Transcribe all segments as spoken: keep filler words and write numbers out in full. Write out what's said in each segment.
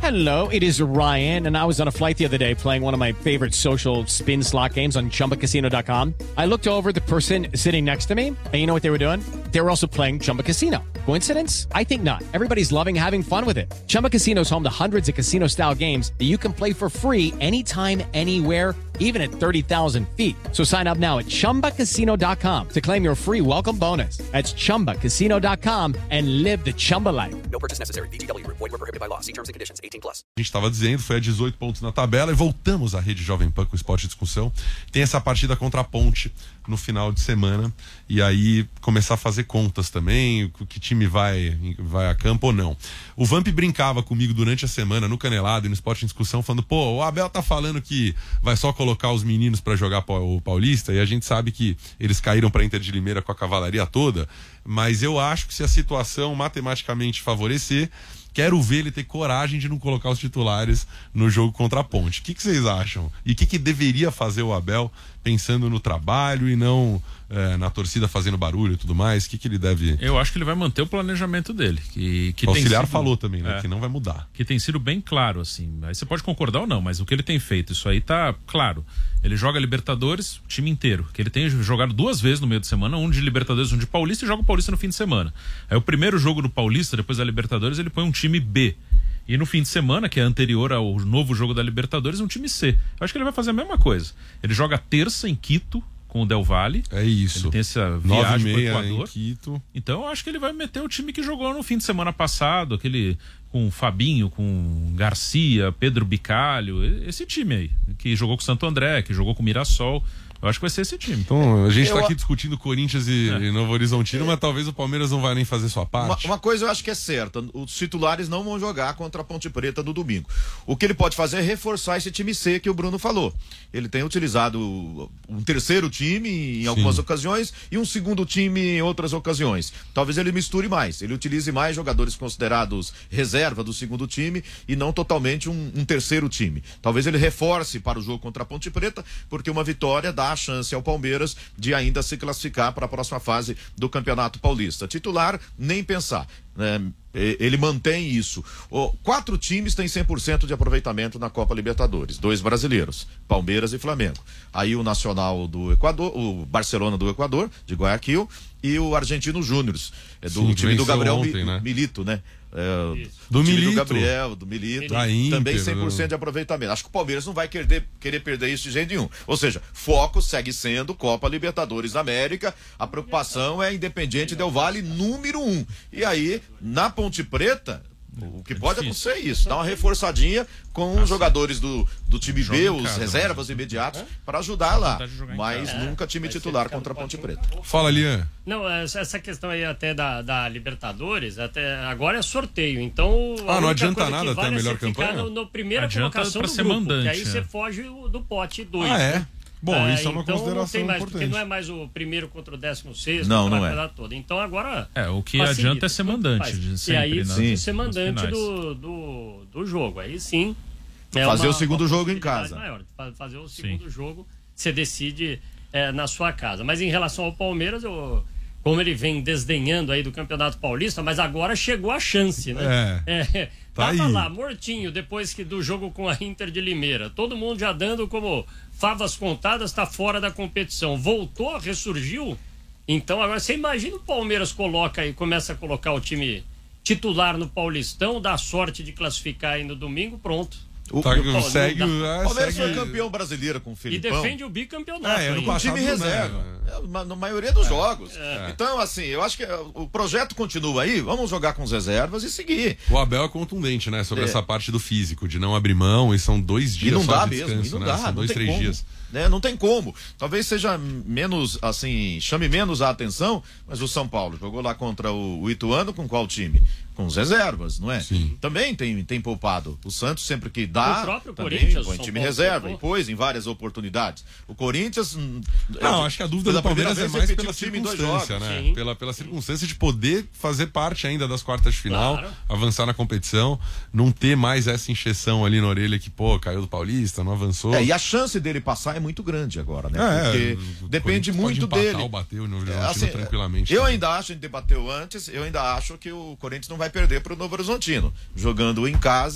Hello, it is Ryan, and I was on a flight the other day playing one of my favorite social spin slot games on Chumba Casino dot com. I looked over at the person sitting next to me, and you know what they were doing? They were also playing Chumba Casino. Coincidence? I think not. Everybody's loving having fun with it. Chumba Casino is home to hundreds of casino-style games that you can play for free anytime, anywhere, even at thirty thousand feet. So sign up now at Chumba Casino dot com to claim your free welcome bonus. That's Chumba Casino dot com and live the Chumba life. No purchase necessary. V G W. Void where prohibited by law. See terms and conditions. eighteen plus. A gente estava dizendo, foi a dezoito pontos na tabela e voltamos à Rede Jovem Pan com o Esporte de Discussão. Tem essa partida contra a Ponte no final de semana e aí começar a fazer contas também, que time vai, vai a campo ou não. O Vamp brincava comigo durante a semana no Canelado e no Esporte em Discussão falando, pô, o Abel tá falando que vai só colocar os meninos para jogar o Paulista e a gente sabe que eles caíram para Inter de Limeira com a cavalaria toda, mas eu acho que se a situação matematicamente favorecer, quero ver ele ter coragem de não colocar os titulares no jogo contra a Ponte. O que, que vocês acham? E o que, que deveria fazer o Abel pensando no trabalho e não é, na torcida fazendo barulho e tudo mais? O que, que ele deve... Eu acho que ele vai manter o planejamento dele. Que, que o auxiliar sido... falou também, né? É, que não vai mudar. Que tem sido bem claro, assim. Aí você pode concordar ou não, mas o que ele tem feito, isso aí tá claro. Ele joga Libertadores, o time inteiro. Que ele tem jogado duas vezes no meio de semana, um de Libertadores, um de Paulista, e joga o Paulista no fim de semana. Aí o primeiro jogo do Paulista, depois da Libertadores, ele põe um time B. E no fim de semana, que é anterior ao novo jogo da Libertadores, um time C. Eu acho que ele vai fazer a mesma coisa. Ele joga terça em Quito com o Del Valle. É isso. Ele tem essa viagem pro Equador. Em Quito. Então eu acho que ele vai meter o time que jogou no fim de semana passado, aquele com o Fabinho, com Garcia, Pedro Bicalho, esse time aí, que jogou com o Santo André, que jogou com o Mirassol. Eu acho que vai ser esse time. Então, a gente eu... tá aqui discutindo Corinthians e, é. e Novo Horizontino, mas talvez o Palmeiras não vai nem fazer sua parte. Uma, uma coisa eu acho que é certa, os titulares não vão jogar contra a Ponte Preta no domingo. O que ele pode fazer é reforçar esse time C que o Bruno falou. Ele tem utilizado um terceiro time em algumas Sim. ocasiões e um segundo time em outras ocasiões. Talvez ele misture mais, ele utilize mais jogadores considerados reserva do segundo time e não totalmente um, um terceiro time. Talvez ele reforce para o jogo contra a Ponte Preta, porque uma vitória dá a chance ao Palmeiras de ainda se classificar para a próxima fase do Campeonato Paulista. Titular, nem pensar. Né? Ele mantém isso. O, quatro times têm cem por cento de aproveitamento na Copa Libertadores. Dois brasileiros, Palmeiras e Flamengo. Aí o Nacional do Equador, o Barcelona do Equador, de Guayaquil, e o Argentino Júnior, é do Sim, time do Gabriel ontem, né? Milito, né? É, do time Milito. do Gabriel, do Milito, da Inter, também cem por cento de aproveitamento. Acho que o Palmeiras não vai querer, querer perder isso de jeito nenhum. Ou seja, foco segue sendo Copa Libertadores da América. A preocupação é Independiente Del Valle número um. E aí, na Ponte Preta, o que é pode difícil. acontecer é isso, dar uma reforçadinha com ah, os jogadores do, do time B, os casa, reservas mas... imediatos, é? para ajudar lá. Mas é, nunca time titular contra a Ponte Preta. Fala, Lian. Não, essa questão aí até da, da Libertadores, até agora é sorteio, então... Ah, não adianta nada ter a melhor campanha? No, no primeira adianta colocação do ser grupo, mandante, que aí é. você foge do pote dois. Ah, é? Né? Bom, é, isso é uma então consideração não tem mais, importante. porque não é mais o primeiro contra o décimo sexto, não, não é. Toda. Então agora... É, o que facilita, adianta é ser mandante. De sempre, e aí né? ser mandante do, do, do jogo, aí sim... É fazer uma, o segundo jogo em casa. Maior, fazer o segundo sim. jogo, você decide é, na sua casa. Mas em relação ao Palmeiras, eu... como ele vem desdenhando aí do Campeonato Paulista, mas agora chegou a chance, né? É, é tá tava aí. lá, mortinho, depois que do jogo com a Inter de Limeira. Todo mundo já dando como favas contadas, tá fora da competição. Voltou, ressurgiu. Então agora você imagina o Palmeiras coloca aí, começa a colocar o time titular no Paulistão, dá sorte de classificar aí no domingo, pronto. O, tá, o, segue, o é, Palmeiras segue... foi campeão brasileiro com o Filipão. E defende o bicampeonato. É, ano com time reserva. Né? Na maioria dos é, jogos. É. Então, assim, eu acho que o projeto continua aí. Vamos jogar com as reservas e seguir. O Abel é contundente, né? Sobre é. essa parte do físico, de não abrir mão. E são dois dias e não só dá de descanso, mesmo, e não né? dá, São não dois, tem três como. dias. Né? Não tem como. Talvez seja menos, assim, chame menos a atenção, mas o São Paulo jogou lá contra o, o Ituano com qual time? Com os reservas, não é? Sim. Também tem, tem poupado. O Santos sempre que dá, o próprio também Corinthians, põe time reserva e pôs em várias oportunidades. O Corinthians... Não, acho que a dúvida do Palmeiras é mais pela circunstância, né? Pela, pela Sim. circunstância de poder fazer parte ainda das quartas de final, claro. avançar na competição, não ter mais essa encheção ali na orelha que, pô, caiu do Paulista, não avançou. É, e a chance dele passar é muito grande agora, né? É, porque depende muito pode empatar, dele. Ou bateu no é, assim, tranquilamente. Eu também. ainda acho, a gente debateu antes, eu ainda acho que o Corinthians não vai perder para o Novo Horizontino, jogando em casa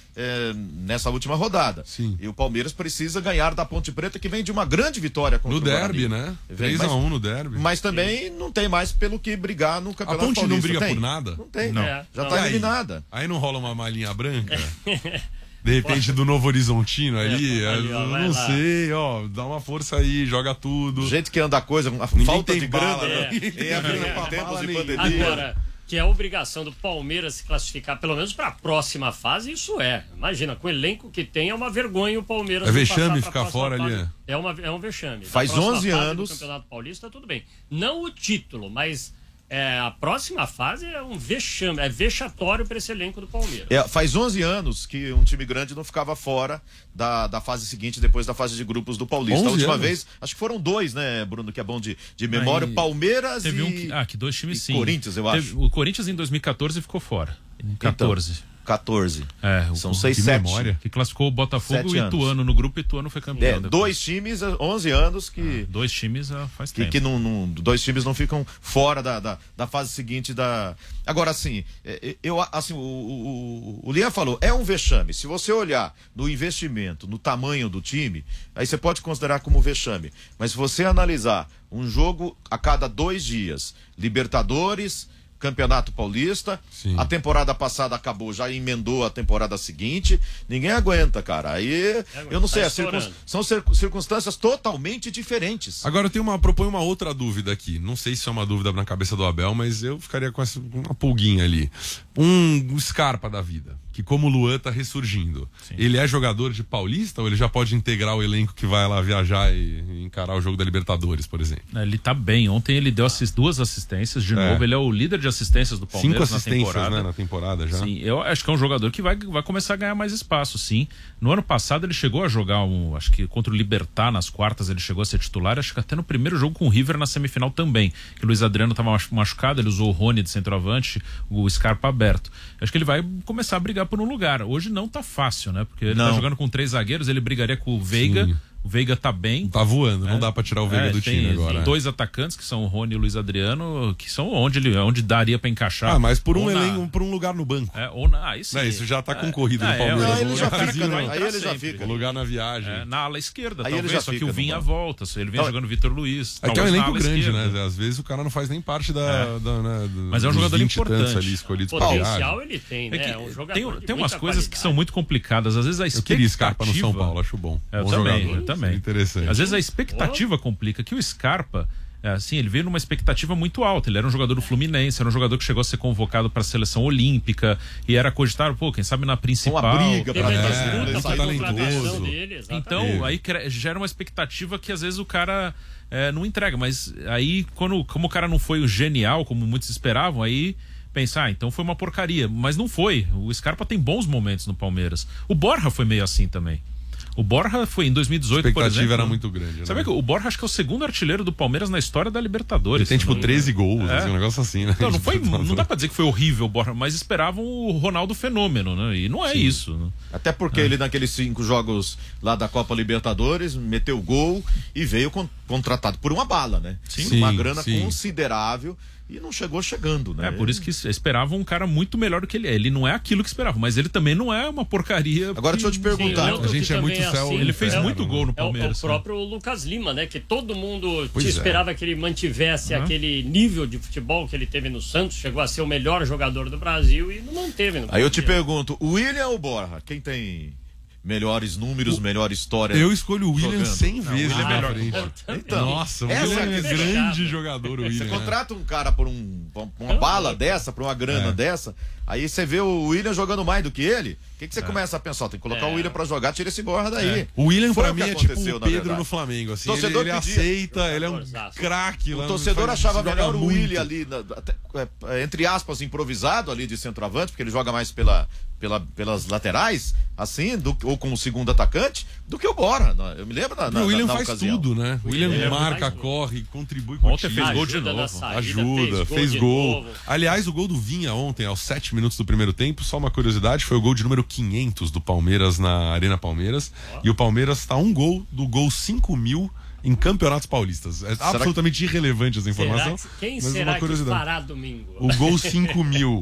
é, nessa última rodada. Sim. E o Palmeiras precisa ganhar da Ponte Preta, que vem de uma grande vitória contra No o Guarani. derby, né? Vem, três a um mas- no derby. Mas também não tem mais pelo que brigar no A Campeonato Ponte Paulista. não briga tem? por nada? Não tem. Não. Já Não. está E aí? eliminada. Aí não rola uma malinha branca? De repente do Novo Horizontino ali, É, ali, ó, eu vai não lá. sei, ó, dá uma força aí, joga tudo. Do jeito que anda a coisa, a Ninguém falta tem de bala, grana, né? né? Em abrir É. em tempos Bala de nenhuma. pandemia. Agora, que é a obrigação do Palmeiras se classificar, pelo menos para a próxima fase, isso é. Imagina, com o elenco que tem, é uma vergonha o Palmeiras. É não vexame passar pra ficar próxima fora ali, fase. é? É, uma, é um vexame. Da Faz próxima onze fase anos. do Campeonato Paulista, tudo bem. Não o título, mas é, a próxima fase é um vexame, é vexatório para esse elenco do Palmeiras. É, faz onze anos que um time grande não ficava fora da, da fase seguinte, depois da fase de grupos do Paulista. A onze última anos? vez, acho que foram dois, né, Bruno, que é bom de, de memória. Aí, Palmeiras Teve e... um que, ah, que dois times e sim. Corinthians, eu Teve- acho. O Corinthians em dois mil e quatorze ficou fora. Em quatorze. Então, quatorze. É, o- São o- seis, que sete. memória. Que classificou o Botafogo Sete e o anos. Ituano no grupo, e Ituano foi campeão. É, depois. dois times, onze anos que... Dois times ah, faz Que, tempo. que não, não- dois times não ficam fora da, da, da fase seguinte da. Agora, assim, é, eu, assim o, o, o Lian falou, é um vexame. Se você olhar no investimento, no tamanho do time, aí você pode considerar como vexame. Mas se você analisar um jogo a cada dois dias, Libertadores, Campeonato Paulista, Sim. a temporada passada acabou, já emendou a temporada seguinte, ninguém aguenta, cara. Aí, eu não sei, tá as circun- estourando. são cir- circunstâncias totalmente diferentes. Agora eu tenho uma, proponho uma outra dúvida aqui. Não sei se é uma dúvida na cabeça do Abel, mas eu ficaria com essa, uma pulguinha ali. Um Scarpa da vida, que como o Luan tá ressurgindo, ele é jogador de Paulista ou ele já pode integrar o elenco que vai lá viajar e, e encarar o jogo da Libertadores, por exemplo? Ele tá bem. Ontem ele deu assis- duas assistências de É. novo. Ele é o líder de assistências do Cinco Palmeiras na assistências, temporada. né, na temporada já. Sim, eu acho que é um jogador que vai, vai começar a ganhar mais espaço, sim. No ano passado ele chegou a jogar um, acho que contra o Libertad nas quartas ele chegou a ser titular, acho que até no primeiro jogo com o River na semifinal também, que o Luiz Adriano estava machucado, ele usou o Rony de centroavante, o Scarpa aberto. Acho que ele vai começar a brigar por um lugar. Hoje não tá fácil, né? Porque ele Não. tá jogando com três zagueiros, ele brigaria com o Veiga. Sim. O Veiga tá bem. Tá voando, não É. dá pra tirar o Veiga É, do tem, time agora. tem dois atacantes que são o Rony e o Luiz Adriano, que são onde ele onde daria pra encaixar. Ah, mas por um Ou na- elenco, por um lugar no banco. É, ou na, aí sim. Não, isso já tá É, concorrido no é, Palmeiras. Não, um ele já lugarzinho, fica, né? não. Aí ele já sempre. fica. Um lugar na viagem. É, na ala esquerda, Aí ele talvez, já só que fica o no Vinha banco. volta. Se ele vem Então, jogando Vitor Luiz. É que é um talvez na elenco ala grande, esquerda. né? Às vezes o cara não faz nem parte da. É. da, né, do- Mas é um dos jogador vinte e tantos importante. ali escolhidos pra Potencial viagem. ele tem, É né? que É um jogador tem de tem umas muita coisas que qualidade. são muito complicadas. Às vezes a Eu expectativa... queria Scarpa no São Paulo, acho bom. É, eu bom também, jogador. eu também. Interessante. Às vezes a expectativa complica, que o Scarpa, é, assim, ele veio numa expectativa muito alta. Ele era um jogador do Fluminense, era um jogador que chegou a ser convocado para a seleção olímpica e era cogitado, pô, quem sabe na principal. Uma briga Teve pra a É, disputa muito por talentoso. contratação dele, exatamente. Então, Teve. aí cre- gera uma expectativa que às vezes o cara é, não entrega. Mas aí, quando, como o cara não foi o genial, como muitos esperavam, aí pensar, ah, então foi uma porcaria. Mas não foi. O Scarpa tem bons momentos no Palmeiras. O Borja foi meio assim também. O Borja foi em dois mil e A dezoito, por expectativa exemplo. era muito grande. Sabe né? que o Borja acho que é o segundo artilheiro do Palmeiras na história da Libertadores. Ele tem se tipo não me treze engano. gols, É. assim, um negócio assim, né? Não, não, foi, não dá pra dizer que foi horrível o Borja, mas esperavam o Ronaldo fenômeno, né? E não é isso. Né? Até porque ele, naqueles cinco jogos lá da Copa Libertadores, meteu gol e veio con- contratado por uma bala, né? Sim. Por uma Sim, grana sim. considerável e não chegou chegando, né? É, por isso que esperavam um cara muito melhor do que ele é. Ele não é aquilo que esperavam, mas ele também não é uma porcaria. Agora deixa eu te Sim, perguntar. outro A gente que é também muito céu, assim, Ele fez é o- muito gol no É o, é o Palmeiras. próprio Lucas Lima, né? Que todo mundo Pois te é. esperava que ele mantivesse Uhum. aquele nível de futebol que ele teve no Santos, chegou a ser o melhor jogador do Brasil e não manteve. No Aí eu te Palmeiras. pergunto, o William ou o Borja? Quem tem melhores números, melhor história? Eu escolho o William Jogando. cem vezes William é na melhor. frente. Eu também. Então, Nossa, o essa William é é a grande questão. jogador, o Você William. né? contrata um cara por, um, por uma bala dessa, por uma grana É. dessa, aí você vê o William jogando mais do que ele, o que, que você começa a pensar? Tem que colocar É. o William pra jogar, tira esse Borja daí. O William, Foi pra o mim, que é tipo aconteceu, o na Pedro verdade. no Flamengo. Assim, ele Torcedor ele pedia. aceita, ele é um Jogadorzaço. craque lá O no- torcedor faz- achava joga melhor o muito. William ali, na- até, é, entre aspas, improvisado ali de centroavante, porque ele joga mais pela, pela, pelas laterais, assim, do, ou como segundo atacante, do que o Borja. Eu me lembro na, na, o William na faz ocasião. tudo, né? O William William marca, faz tudo. corre, contribui com Ontem o time. fez gol de Ajuda novo. na saída, Ajuda, fez de gol. novo. Aliás, o gol do Vinha ontem, aos sete minutos do primeiro tempo, só uma curiosidade, foi o gol de número quinhentos do Palmeiras na Arena Palmeiras. E o Palmeiras está a um gol do gol cinco mil em campeonatos paulistas. É absolutamente irrelevante essa Será informação. que- quem mas será uma que curiosidade. fará domingo? O gol cinco mil.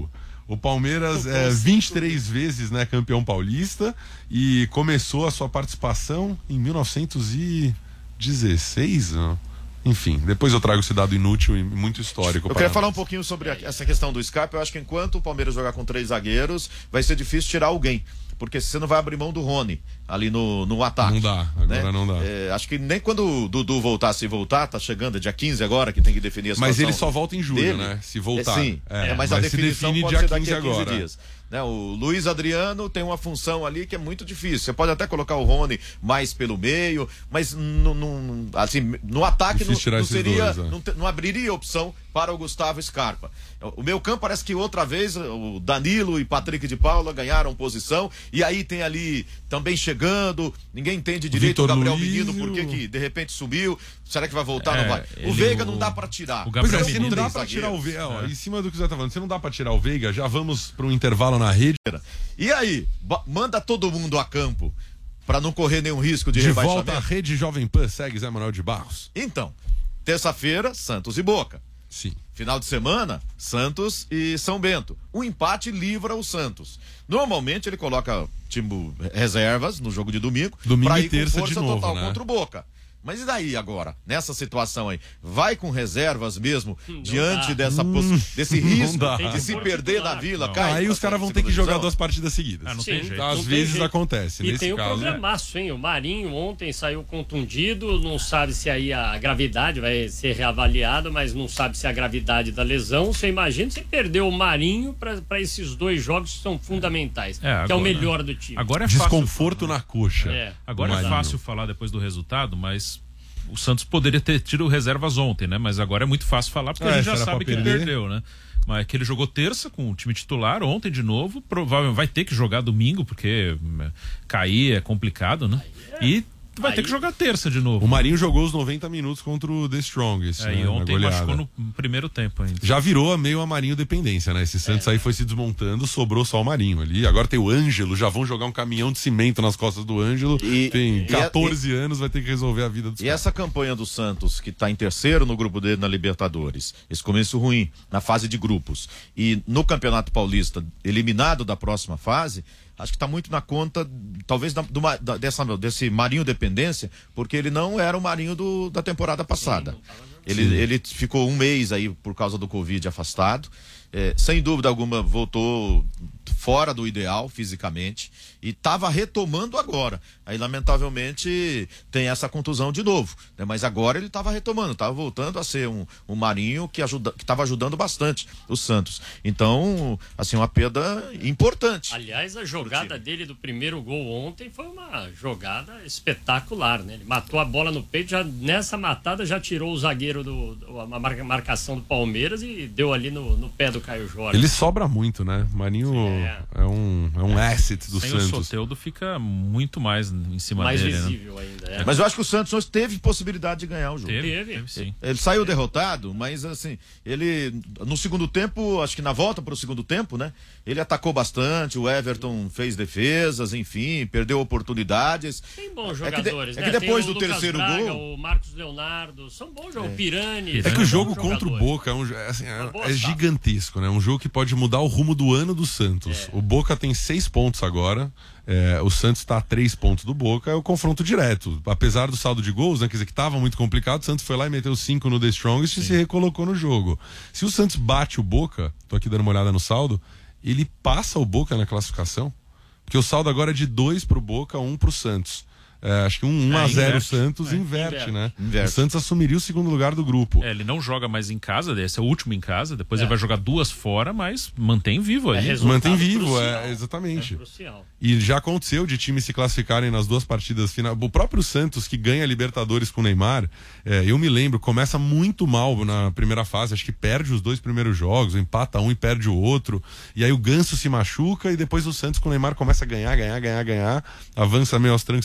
O Palmeiras é vinte e três vezes, né, campeão paulista e começou a sua participação em mil novecentos e dezesseis, não? Enfim, depois eu trago esse dado inútil e muito histórico. Eu queria falar um pouquinho sobre essa questão do Scarpa. Eu acho que enquanto o Palmeiras jogar com três zagueiros, vai ser difícil tirar alguém. Porque você não vai abrir mão do Rony ali no, no ataque. Não dá, agora né? não dá. É, acho que nem quando o Dudu voltar, se voltar, tá chegando, é dia quinze agora, que tem que definir a situação. Mas ele só volta em julho, dele. né? Se voltar. É, sim, é, é, mas, mas a se definição define pode dia ser daqui quinze a quinze agora. dias. Né, o Luiz Adriano tem uma função ali que é muito difícil. Você pode até colocar o Rony mais pelo meio, mas no, no, assim, no ataque não, não seria, dois, é. não, não abriria opção para o Gustavo Scarpa. O meu campo parece que outra vez o Danilo e Patrick de Paula ganharam posição e aí tem ali também chegando, ninguém entende direito o Gabriel Luiz, Menino, por que que de repente subiu, será que vai voltar ou é, não vai? O Veiga o... não dá para tirar. O Gabriel pois é, se não dá para tirar o Veiga, ó, é. em cima do que você tá falando, se não dá para tirar o Veiga, já vamos para um intervalo na rede. E aí, manda todo mundo a campo para não correr nenhum risco de, de rebaixamento. De volta à Rede Jovem Pan, segue Zé Manuel de Barros. Então, terça-feira, Santos e Boca. Sim. Final de semana, Santos e São Bento. O empate livra o Santos. Normalmente ele coloca time reservas no jogo de domingo, domingo para ir e terça com força de novo, total né? contra o Boca. Mas e daí agora, nessa situação aí? Vai com reservas mesmo, não diante dá. dessa hum, desse risco de se perder na Vila? Não. Cai, aí os caras vão ter que jogar duas partidas seguidas. Ah, não Sim, tem jeito. Às não vezes jeito. acontece. E Nesse tem o caso, programaço, hein? O Marinho ontem saiu contundido, não sabe se aí a gravidade vai ser reavaliada, mas não sabe se a gravidade da lesão. Você imagina se perdeu o Marinho para esses dois jogos que são fundamentais, É, agora, que é o melhor do time. Agora é desconforto fácil, na coxa. É. Agora é Marinho. fácil falar depois do resultado, mas o Santos poderia ter tido reservas ontem, né? Mas agora é muito fácil falar porque É, a gente já era sabe pra que perder. perdeu, né? Mas que ele jogou terça com o time titular, ontem de novo, provavelmente vai ter que jogar domingo, porque hum, cair é complicado, né? E vai Aí... ter que jogar terça de novo. O Marinho jogou os noventa minutos contra o The Strongest. É, né, e ontem na machucou goleada. no primeiro tempo ainda. Já virou meio a Marinho dependência, né? Esse Santos É. aí foi se desmontando, sobrou só o Marinho ali. Agora tem o Ângelo, já vão jogar um caminhão de cimento nas costas do Ângelo. E- tem e- quatorze anos, vai ter que resolver a vida dos E caras. essa campanha do Santos, que está em terceiro no grupo dele na Libertadores, esse começo ruim na fase de grupos, e no Campeonato Paulista, eliminado da próxima fase, acho que está muito na conta, talvez, da, do, da, dessa, desse Marinho dependência, porque ele não era o Marinho do, da temporada passada. Ele, ele ficou um mês aí por causa do Covid afastado. É, sem dúvida alguma, voltou fora do ideal fisicamente e estava retomando agora. Aí, lamentavelmente, tem essa contusão de novo, né? Mas agora ele estava retomando, estava voltando a ser um, um Marinho que ajuda, que estava ajudando bastante o Santos. Então, assim, uma perda importante. Aliás, a jogada dele do primeiro gol ontem foi uma jogada espetacular, né? Ele matou a bola no peito, já nessa matada já tirou o zagueiro do, do a marca, marcação do Palmeiras e deu ali no, no pé do Caio Jorge. Ele sobra muito, né? Marinho É. é, um, é um asset do Sem o Santos. Soteldo fica muito mais em cima Mais dele, né? visível ainda. É. Mas eu acho que o Santos hoje teve possibilidade de ganhar o jogo. Teve, Teve. teve sim. Ele saiu derrotado, mas assim, ele no segundo tempo, acho que na volta para o segundo tempo, né? Ele atacou bastante, o Everton fez defesas, enfim, perdeu oportunidades. Tem bons É que de- jogadores, é né? que depois Tem o do Lucas terceiro Braga, gol- o Marcos Leonardo, são bons jogadores. O Pirani. É são que o bons jogo contra o jogadores. Boca é, um, é, assim, é- Uma boa é safra. gigantesco, né? Um jogo que pode mudar o rumo do ano do Santos. É. O Boca tem seis pontos agora. É, o Santos está a três pontos do Boca, é o confronto direto. Apesar do saldo de gols, né, quer dizer que estava muito complicado, o Santos foi lá e meteu cinco no The Strongest e se recolocou no jogo. Se o Santos bate o Boca, tô aqui dando uma olhada no saldo, ele passa o Boca na classificação, porque o saldo agora é de dois pro Boca, um pro Santos. É, acho que um 1 a É, zero inverte. Santos É, inverte, inverte. né? Inverte. O Santos assumiria o segundo lugar do grupo. É, ele não joga mais em casa, esse é o último em casa, depois É. ele vai jogar duas fora, mas mantém vivo É ali. resultado Mantém vivo, crucial. é, exatamente. É crucial. E já aconteceu de times se classificarem nas duas partidas finais. O próprio Santos, que ganha a Libertadores com o Neymar, é, eu me lembro, começa muito mal na primeira fase, acho que perde os dois primeiros jogos, empata um e perde o outro, e aí o Ganso se machuca e depois o Santos com o Neymar começa a ganhar, ganhar, ganhar, ganhar, avança meio aos trancos e barrancos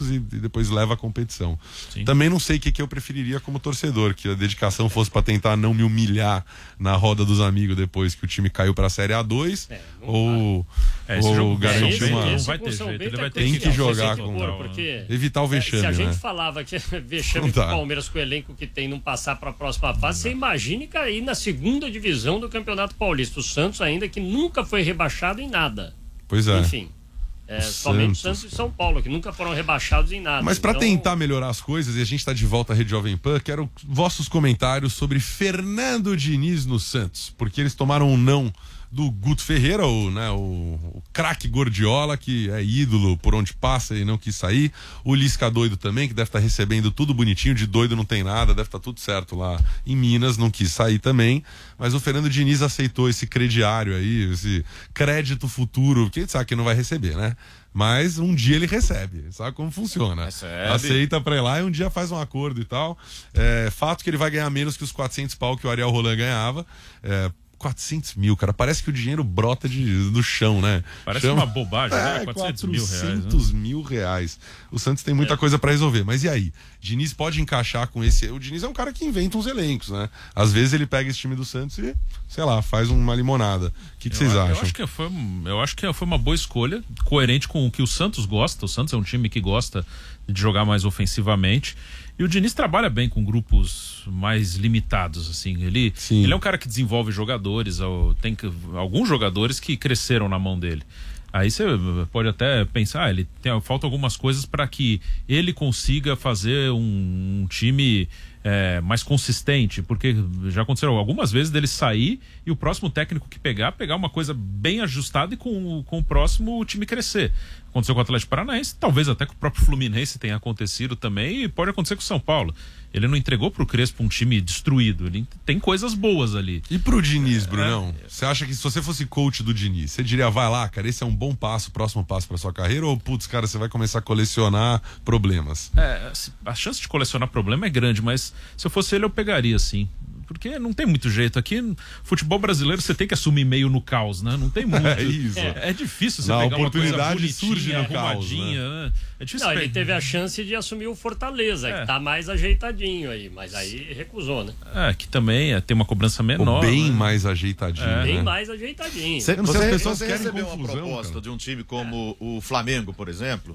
elencos e, e depois leva a competição. Sim. Também não sei o que, que eu preferiria como torcedor, que a dedicação fosse para tentar não me humilhar na roda dos amigos depois que o time caiu para a Série A dois, É, ou, É, esse ou jogo garantir esse- uma... não esse vai com ter o São jeito, Bento ele vai é ter Tem que crucial, jogar tem que com- pôr, porque evitar o vexame, se a gente né? falava que vexame Não pro dá. Palmeiras com o elenco que tem não passar para a próxima fase, você imagine cair na segunda divisão do Campeonato Paulista. O Santos ainda que nunca foi rebaixado em nada. Pois é. Enfim. É, somente Santos. Santos e São Paulo, que nunca foram rebaixados em nada. Mas para Então, tentar melhorar as coisas, e a gente está de volta à Rede Jovem Pan, quero vossos comentários sobre Fernando Diniz no Santos, porque eles tomaram um não do Guto Ferreira, o, né, o, o craque Gordiola, que é ídolo por onde passa e não quis sair, o Lisca doido também, que deve estar recebendo tudo bonitinho, de doido não tem nada, deve estar tudo certo lá em Minas, não quis sair também, mas o Fernando Diniz aceitou esse crediário aí, esse crédito futuro, que a gente sabe que não vai receber, né? Mas um dia ele recebe, sabe como funciona. Recebe. Aceita pra ir lá e um dia faz um acordo e tal. É, fato que ele vai ganhar menos que os quatrocentos pau que o Ariel Roland ganhava. É, quatrocentos mil, cara. Parece que o dinheiro brota de, do chão, né? Parece Chama- uma bobagem, né? É, quatrocentos mil reais, né? quatrocentos mil reais. O Santos tem muita coisa pra resolver. Mas e aí? Diniz pode encaixar com esse... O Diniz é um cara que inventa uns elencos, né? Às vezes ele pega esse time do Santos e, sei lá, faz uma limonada. O que, que vocês eu, acham? Eu acho que, foi, eu acho que foi uma boa escolha, coerente com o que o Santos gosta. O Santos é um time que gosta de jogar mais ofensivamente. E o Diniz trabalha bem com grupos mais limitados, assim. Ele, Sim. ele é um cara que desenvolve jogadores, ou tem que- alguns jogadores que cresceram na mão dele. Aí você pode até pensar, ah, ele tem, falta algumas coisas para que ele consiga fazer um, um time é, mais consistente, porque já aconteceram algumas vezes dele sair e o próximo técnico que pegar, pegar uma coisa bem ajustada e com, o- com o próximo o time crescer. Aconteceu com o Atlético Paranaense, talvez até com o próprio Fluminense tenha acontecido também, e pode acontecer com o São Paulo. Ele não entregou pro Crespo um time destruído, ele tem coisas boas ali. E pro Diniz, Brunão? Você acha que se você fosse coach do Diniz, você diria, vai lá, cara, esse é um bom passo, próximo passo pra sua carreira? Ou, putz, cara, você vai começar a colecionar problemas? É, se- a chance de colecionar problema é grande, mas se eu fosse ele, eu pegaria sim. Porque não tem muito jeito. Aqui, no futebol brasileiro, você tem que assumir meio no caos, né? Não tem muito. É isso. É, é difícil você Na pegar uma coisa oportunidade bonitinha, surge no caos, arrumadinha, né? É difícil Não, ele pegar- teve a chance de assumir o Fortaleza, É. que tá mais ajeitadinho aí, mas aí recusou, né? É, que também é, tem uma cobrança Ou menor. bem né? mais ajeitadinho, É. Bem né? mais ajeitadinho. Você, não sei, as você- pessoas você querem recebeu confusão, uma proposta cara. de um time como o Flamengo, por exemplo.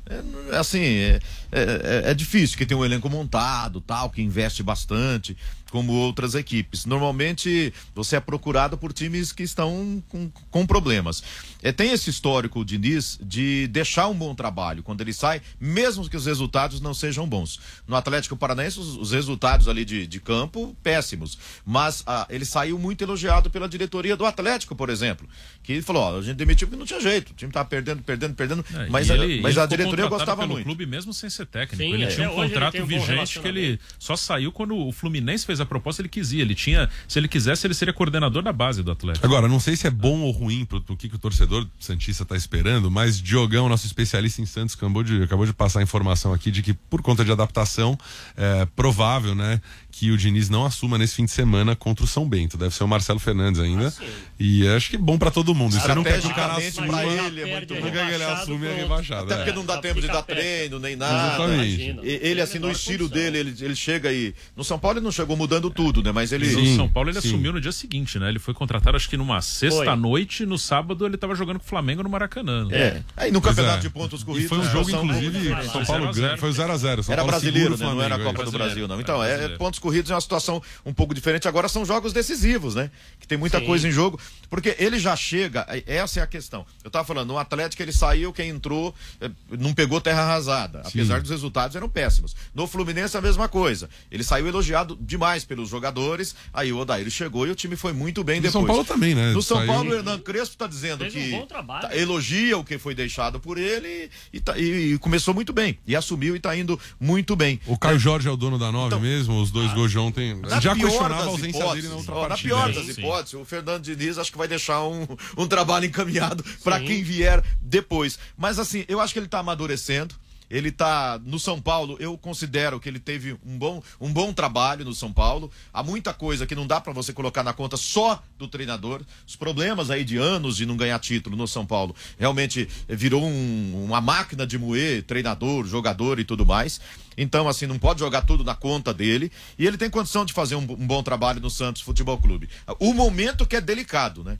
É, assim, é, é- é difícil, que tem um elenco montado, tal, que investe bastante, como outras equipes. Normalmente você é procurado por times que estão com, com problemas. É, tem esse histórico, o Diniz, de deixar um bom trabalho quando ele sai, mesmo que os resultados não sejam bons. No Atlético Paranaense, os, os resultados ali de, de campo, péssimos. Mas ah, ele saiu muito elogiado pela diretoria do Atlético, por exemplo, que falou, ó, a gente demitiu porque não tinha jeito, o time tava perdendo, perdendo, perdendo, É, mas, e a, ele- mas ele a ficou diretoria contratado gostava pelo muito. clube mesmo sem ser técnico. Sim, ele é. tinha um Até hoje ele contrato tem um bom vigente que ele relacionamento. só saiu quando o Fluminense fez a proposta, ele quis ir. Ele tinha, se ele quisesse, ele seria coordenador da base do Atlético. Agora, não sei se é bom ou ruim pro, pro que, que o torcedor santista tá esperando, mas Diogão, nosso especialista em Santos, acabou de, acabou de passar a informação aqui de que, por conta de adaptação, é provável, né, que o Diniz não assuma nesse fim de semana contra o São Bento. Deve ser o Marcelo Fernandes ainda. Ah, sim. E acho que é bom pra todo mundo. E você não quer que o cara Estrategicamente, assuma. pra Mas ele é perde, muito é Não quer que ele rebaixado, assume é pronto. rebaixado. Até é. porque não dá Só tempo de fica dar perto. treino, nem nada. Exatamente. Imagina. E- Ele, assim, no Menor estilo condição. dele, ele, ele chega aí. No São Paulo ele não chegou mudando tudo, né? Mas ele. E Sim, no São Paulo ele sim. assumiu no dia seguinte, né? Ele foi contratado, acho que numa sexta-noite, Foi. no sábado ele tava jogando com o Flamengo no Maracanã. né? É. Aí no Pois campeonato é. de pontos E corridos. foi um a jogo, situação inclusive, muito diferente. São Paulo zero a ganha. zero. Foi zero a zero. São Era Paulo brasileiro, segura o né? Não era a Flamengo, Copa é. do brasileiro. Brasil, não. Então, Era é, brasileiro. pontos corridos é uma situação um pouco diferente. Agora são jogos decisivos, né? Que tem muita Sim. coisa em jogo. Porque ele já chega, essa é a questão. Eu tava falando, no Atlético ele saiu, quem entrou eh, não pegou terra arrasada. Apesar dos resultados eram péssimos. No Fluminense a mesma coisa. Ele saiu elogiado demais pelos jogadores. Aí o Odair chegou e o time foi muito bem No depois. São Paulo também, né? No São Saiu- Paulo, o Hernan Crespo tá dizendo Fez um que bom trabalho. tá- elogia o que foi deixado por ele e, tá- e- e começou muito bem. E assumiu e tá indo muito bem. O Caio Jorge é o dono da nove Então, mesmo, os dois gols de ontem. Na Já pior questionava das a ausência hipóteses, dele na outra ó, na partida. pior né? das Sim. hipóteses, o Fernando Diniz acho que vai deixar um, um trabalho encaminhado para Sim. quem vier depois. Mas assim, eu acho que ele tá amadurecendo. Ele tá no São Paulo, eu considero que ele teve um bom, um bom trabalho no São Paulo. Há muita coisa que não dá para você colocar na conta só do treinador. Os problemas aí de anos de não ganhar título no São Paulo realmente virou um, uma máquina de moer treinador, jogador e tudo mais. Então, assim, não pode jogar tudo na conta dele. E ele tem condição de fazer um, um bom trabalho no Santos Futebol Clube. O momento que é delicado, né?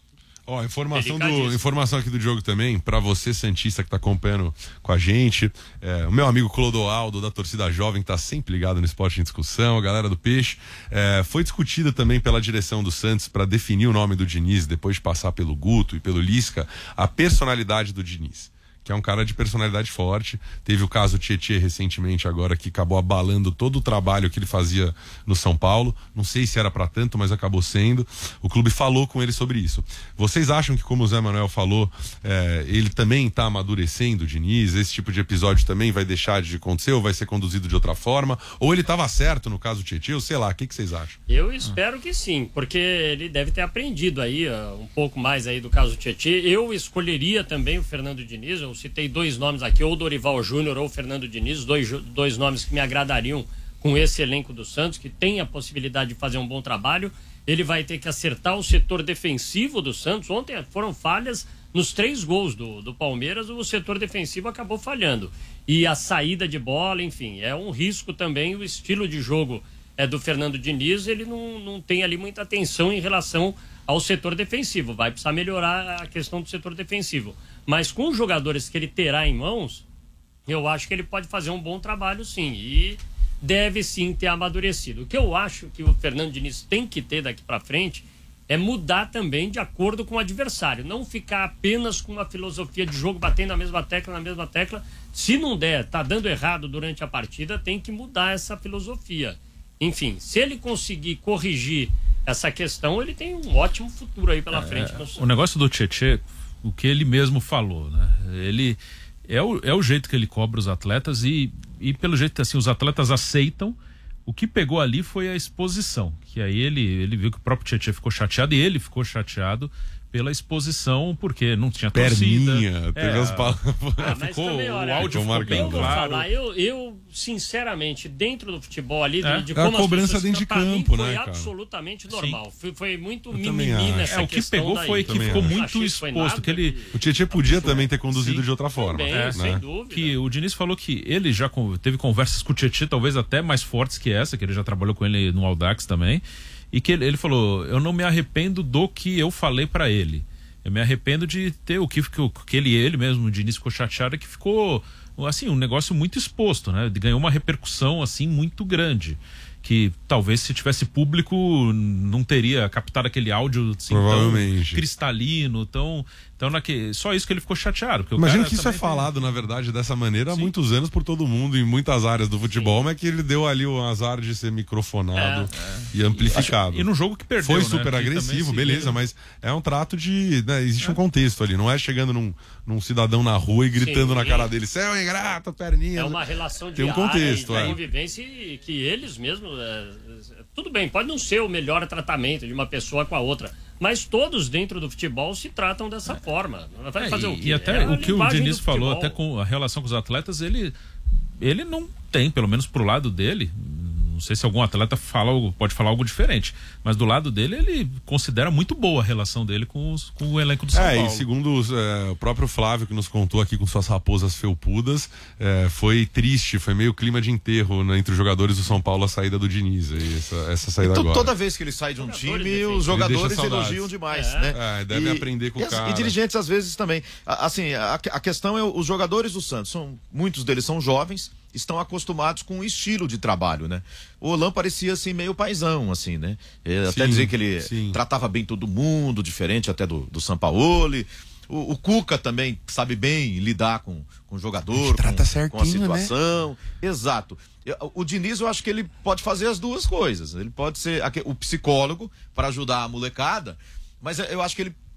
Ó, informação, do, informação aqui do Diogo também, pra você, Santista, que tá acompanhando com a gente. É, o meu amigo Clodoaldo, da torcida jovem, que tá sempre ligado no Esporte em Discussão, a galera do Peixe. É, foi discutida também pela direção do Santos para definir o nome do Diniz, depois de passar pelo Guto e pelo Lisca, a personalidade do Diniz, que é um cara de personalidade forte. Teve o caso Tietê recentemente agora, que acabou abalando todo o trabalho que ele fazia no São Paulo. Não sei se era pra tanto, mas acabou sendo. O clube falou com ele sobre isso. Vocês acham que, como o Zé Manuel falou, é, ele também tá amadurecendo o Diniz? Esse tipo de episódio também vai deixar de acontecer ou vai ser conduzido de outra forma? Ou ele tava certo no caso Tietê? Ou sei lá, o que, que vocês acham? Eu espero que sim, porque ele deve ter aprendido aí uh, um pouco mais aí do caso Tietê. Eu escolheria também o Fernando Diniz. Eu citei dois nomes aqui, ou Dorival Júnior ou Fernando Diniz, dois, dois nomes que me agradariam com esse elenco do Santos, que tem a possibilidade de fazer um bom trabalho. Ele vai ter que acertar o setor defensivo do Santos. Ontem foram falhas nos três gols do, do Palmeiras, o setor defensivo acabou falhando. E a saída de bola, enfim, é um risco também. O estilo de jogo é do Fernando Diniz, ele não, não tem ali muita atenção em relação ao setor defensivo. Vai precisar melhorar a questão do setor defensivo. Mas com os jogadores que ele terá em mãos, eu acho que ele pode fazer um bom trabalho, sim. E deve, sim, ter amadurecido. O que eu acho que o Fernando Diniz tem que ter daqui para frente é mudar também de acordo com o adversário. Não ficar apenas com uma filosofia de jogo, batendo na mesma tecla, na mesma tecla. Se não der, tá dando errado durante a partida, tem que mudar essa filosofia. Enfim, se ele conseguir corrigir essa questão, ele tem um ótimo futuro aí pela é, frente. No... O negócio do Tietê, o que ele mesmo falou, né? Ele é o, é o jeito que ele cobra os atletas e, e pelo jeito que assim, os atletas aceitam. O que pegou ali foi a exposição, que aí ele, ele viu que o próprio Tietê ficou chateado e ele ficou chateado pela exposição, porque não tinha torcida. Perninha, teve é, as palavras. Ah, ficou, também, olha, o áudio ficou bem eu vou claro. falar, eu, eu, sinceramente, dentro do futebol ali, É. de É como a cobrança as pessoas, dentro de pra mim, campo, foi né, cara? absolutamente normal. Foi, foi muito Eu mimimi também acho. nessa É, o que questão pegou daí. foi que Também ficou acho. muito Achei que foi exposto, nada que ele... de- O Tietê podia Absurdo. também ter conduzido Sim. de outra forma. Também, né? sem dúvida. Que o Diniz falou que ele já con- teve conversas com o Tietê, talvez até mais fortes que essa, que ele já trabalhou com ele no Audax também, e que ele, ele falou, eu não me arrependo do que eu falei pra ele. Eu me arrependo de ter o que, que, que ele ele mesmo, o Diniz ficou chateado, que ficou assim, um negócio muito exposto, né? Ganhou uma repercussão assim muito grande. Que talvez se tivesse público não teria captado aquele áudio assim, Provavelmente. tão cristalino, tão, tão naquele... Só isso que ele ficou chateado. Porque o Imagino cara que isso é também falado, na verdade, dessa maneira há Sim. muitos anos por todo mundo, em muitas áreas do futebol, mas que ele deu ali o azar de ser microfonado e amplificado. E no jogo que perdeu, Foi né? super Que agressivo, também beleza, se- mas é um trato de... né, existe um contexto ali, não é chegando num, num cidadão na rua e gritando Sim. na cara dele, céu é ingrato, perninha. É uma relação Tem um diária contexto, e de é. convivência e que eles mesmos... é, é, tudo bem, pode não ser o melhor tratamento de uma pessoa com a outra, mas todos dentro do futebol se tratam dessa forma. Vai É, fazer e, o quê? e até É a o que o linguagem Diniz do falou, futebol. até com a relação com os atletas, ele, ele não tem, pelo menos pro lado dele, não sei se algum atleta fala algo, pode falar algo diferente, mas do lado dele ele considera muito boa a relação dele com, os, com o elenco do São É, Paulo. e segundo os, é, o próprio Flávio que nos contou aqui com suas raposas felpudas, é, foi triste, foi meio clima de enterro, né, entre os jogadores do São Paulo a saída do Diniz, aí, essa, essa saída To- agora. Toda vez que ele sai de um Jogadores time, defendem. os Ele jogadores deixa saudades. elogiam demais, É. né? É, deve aprender com o e, as- cara. E dirigentes às vezes também. A- Assim, a, a questão é os jogadores do Santos, são, muitos deles são jovens, estão acostumados com o estilo de trabalho, né? O Olan parecia assim meio paizão, assim, né? É, até Sim, dizer que ele sim. tratava bem todo mundo, diferente até do, do Sampaoli. O, o Cuca também sabe bem lidar com, com o jogador, trata com, certinho, com a situação. Exato. Eu- O Diniz, eu acho que ele pode fazer as duas coisas. Ele pode ser aque- o psicólogo para ajudar a molecada, mas eu acho que ele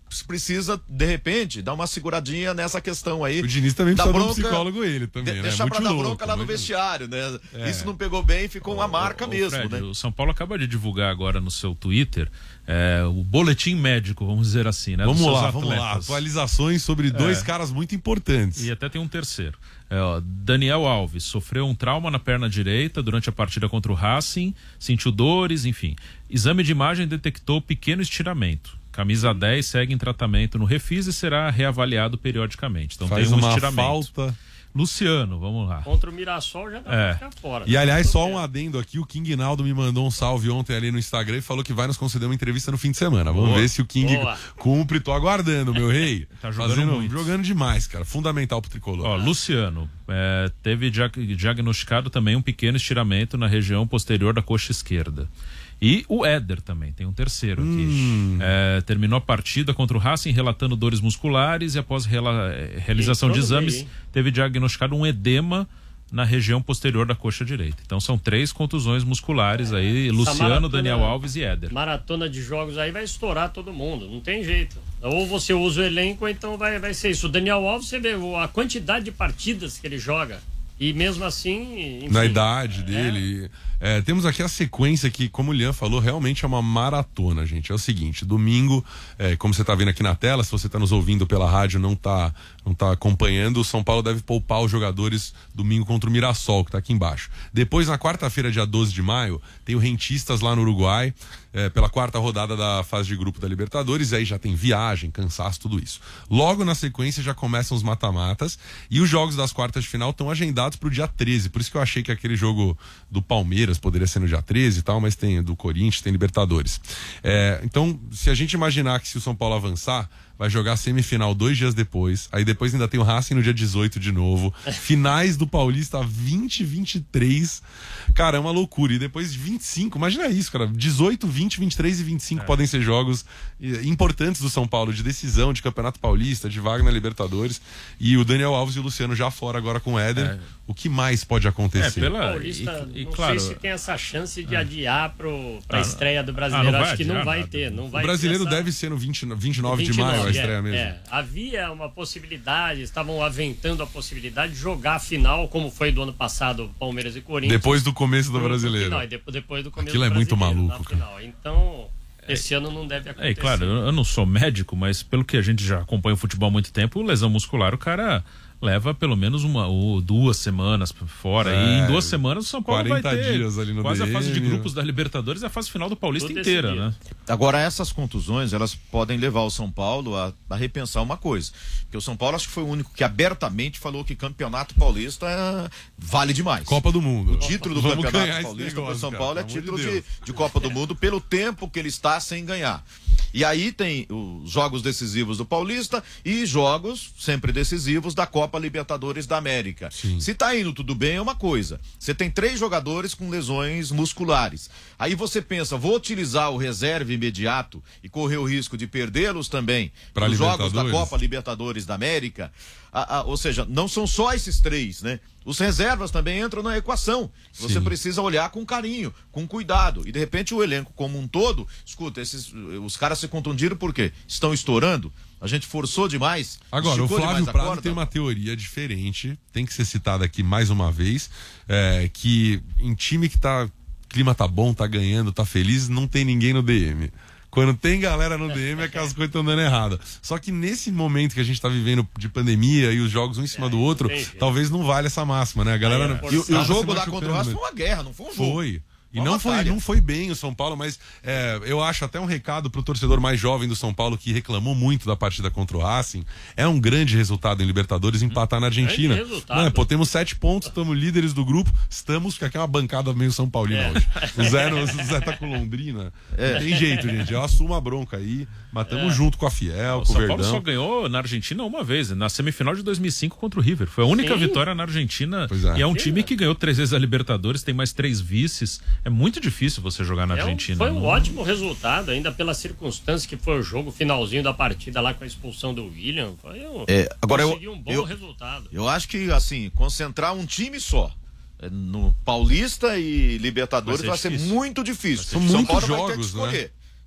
precisa, de repente, dar uma seguradinha nessa questão aí. O Diniz também da precisa bronca, de um psicólogo ele também, de, né? Deixar Muito pra dar louco, bronca lá no muito... vestiário, né? É. Isso não pegou bem, ficou uma marca Ô, ô, mesmo, Fred, né? O São Paulo acaba de divulgar agora no seu Twitter é, o boletim médico, vamos dizer assim, né? Vamos dos lá, seus vamos lá. atletas. Atualizações sobre dois É. caras muito importantes. E até tem um terceiro. É, ó, Daniel Alves sofreu um trauma na perna direita durante a partida contra o Racing, sentiu dores, enfim. Exame de imagem detectou pequeno estiramento. Camisa dez segue em tratamento no Refis e será reavaliado periodicamente. Então Faz tem um uma estiramento. falta. Luciano, vamos lá. Contra o Mirassol já dá É. pra ficar fora. E aliás, Tá só tudo um bem. adendo aqui, o King Naldo me mandou um salve ontem ali no Instagram e falou que vai nos conceder uma entrevista no fim de semana. Vamos Boa. ver se o King Boa. cumpre. Tô aguardando, meu rei. Tá jogando Fazendo, muito. jogando demais, cara. Fundamental pro tricolor. Ó, Luciano, é, teve diag- diagnosticado também um pequeno estiramento na região posterior da coxa esquerda. E o Éder também, tem um terceiro aqui. Hum. É, terminou a partida contra o Racing relatando dores musculares e após rela- eh, realização de Entrou no exames, meio, hein? teve diagnosticado um edema na região posterior da coxa direita. Então são três contusões musculares aí, Luciano, maratona- Daniel Alves e Éder. Maratona de jogos aí vai estourar todo mundo, não tem jeito. Ou você usa o elenco, ou então vai, vai ser isso. O Daniel Alves, você vê a quantidade de partidas que ele joga. E mesmo assim. Enfim, Na idade dele. É, temos aqui a sequência que, como o Lian falou, realmente é uma maratona, gente. É o seguinte, domingo, é, como você está vendo aqui na tela, se você está nos ouvindo pela rádio, não está não tá acompanhando, o São Paulo deve poupar os jogadores domingo contra o Mirassol, que está aqui embaixo. Depois, na quarta-feira, dia doze de maio, tem o Rentistas lá no Uruguai, é, pela quarta rodada da fase de grupo da Libertadores, e aí já tem viagem, cansaço, tudo isso. Logo na sequência já começam os mata-matas, e os jogos das quartas de final estão agendados para o dia treze, por isso que eu achei que aquele jogo do Palmeiras poderia ser no dia treze e tal, mas tem do Corinthians, tem Libertadores. É, então, se a gente imaginar que se o São Paulo avançar, vai jogar semifinal dois dias depois, aí depois ainda tem o Racing no dia dezoito de novo, finais do Paulista vinte e vinte e três, cara, é uma loucura, e depois vinte e cinco, imagina isso, cara, dezoito, vinte, vinte e três e vinte e cinco é. podem ser jogos eh, importantes do São Paulo, de decisão, de Campeonato Paulista, de vaga na Libertadores, e o Daniel Alves e o Luciano já fora agora com o Éder, é. o que mais pode acontecer? É, pela... Paulista, e, e, não claro, sei se tem essa chance de é. adiar pro, pra ah, estreia do Brasileiro, ah, acho que não vai nada. ter, não vai o Brasileiro ter essa... deve ser no vinte, vinte e nove vinte e nove, de maio a estreia é, mesmo. É. Havia uma possibilidade, estavam aventando a possibilidade de jogar a final, como foi do ano passado, Palmeiras e Corinthians. Depois do começo do Brasileiro. Não, depois, depois do começo Aquilo do é muito Brasileiro, maluco, na final. Então, esse é, ano não deve acontecer. É, claro, eu, eu não sou médico, mas pelo que a gente já acompanha o futebol há muito tempo, lesão muscular, o cara leva pelo menos uma ou duas semanas fora. É, e em duas semanas o São Paulo vai ter dias ali no quase D M. a fase de grupos da Libertadores e a fase final do Paulista Tudo inteira, decidido. né? Agora, essas contusões, elas podem levar o São Paulo a, a repensar uma coisa. Porque o São Paulo acho que foi o único que abertamente falou que Campeonato Paulista é, vale demais. Copa do Mundo. O título do Vamos Campeonato ganhar esse Paulista negócio, do São cara, Paulo é pelo amor título de de, Deus. de Copa do Mundo pelo tempo que ele está sem ganhar. E aí tem os jogos decisivos do Paulista e jogos sempre decisivos da Copa Libertadores da América. Sim. Se tá indo tudo bem é uma coisa. Você tem três jogadores com lesões musculares. Aí você pensa, vou utilizar o reserva imediato e correr o risco de perdê-los também Pra nos jogos da Libertadores? Copa Libertadores da América. A, a, ou seja, não são só esses três, né? Os reservas também entram na equação. Você Sim. precisa olhar com carinho, com cuidado. E de repente o elenco como um todo, escuta, esses, os caras se contundiram por quê? Estão estourando? A gente forçou demais? Agora, o esticou Flávio demais a Prado corda? tem uma teoria diferente, tem que ser citada aqui mais uma vez, é, que em time que tá, clima tá bom, tá ganhando, tá feliz, não tem ninguém no D M. Quando tem galera no D M é que as coisas estão dando errado. Só que nesse momento que a gente tá vivendo de pandemia e os jogos um em cima É, do outro, não tem jeito. talvez não valha essa máxima, né? A galera... É, E, o- e o tava jogo se lá contra o machucando Racing mesmo. foi uma guerra, não foi um jogo. Foi. E Uma não foi, batalha. não foi bem o São Paulo, mas é, eu acho até um recado pro torcedor mais jovem do São Paulo que reclamou muito da partida contra o Racing. É um grande resultado em Libertadores empatar na Argentina. Grande resultado. Não, pô, temos sete pontos, estamos líderes do grupo, estamos, porque aqui é uma bancada meio São Paulina É. hoje. O Zé, o Zé tá com Londrina. É. Tem jeito, gente. Eu assumo a bronca aí, matamos junto com a Fiel, O com o São Paulo Verdão. só ganhou na Argentina uma vez, na semifinal de dois mil e cinco contra o River. Foi a única Sim. vitória na Argentina. Pois é. E é um Sim, time é. que ganhou três vezes a Libertadores, tem mais três vices. É muito difícil você jogar na É um- Argentina. foi um Não- ótimo resultado, ainda pela circunstância que foi o jogo, finalzinho da partida lá com a expulsão do William. Foi um, É, agora eu- conseguiu um bom eu- resultado. Eu acho que, assim, concentrar um time só eh, no Paulista e Libertadores vai Vai ser, ser difícil. muito difícil. São São muitos Paulo vai ter que jogos, escolher.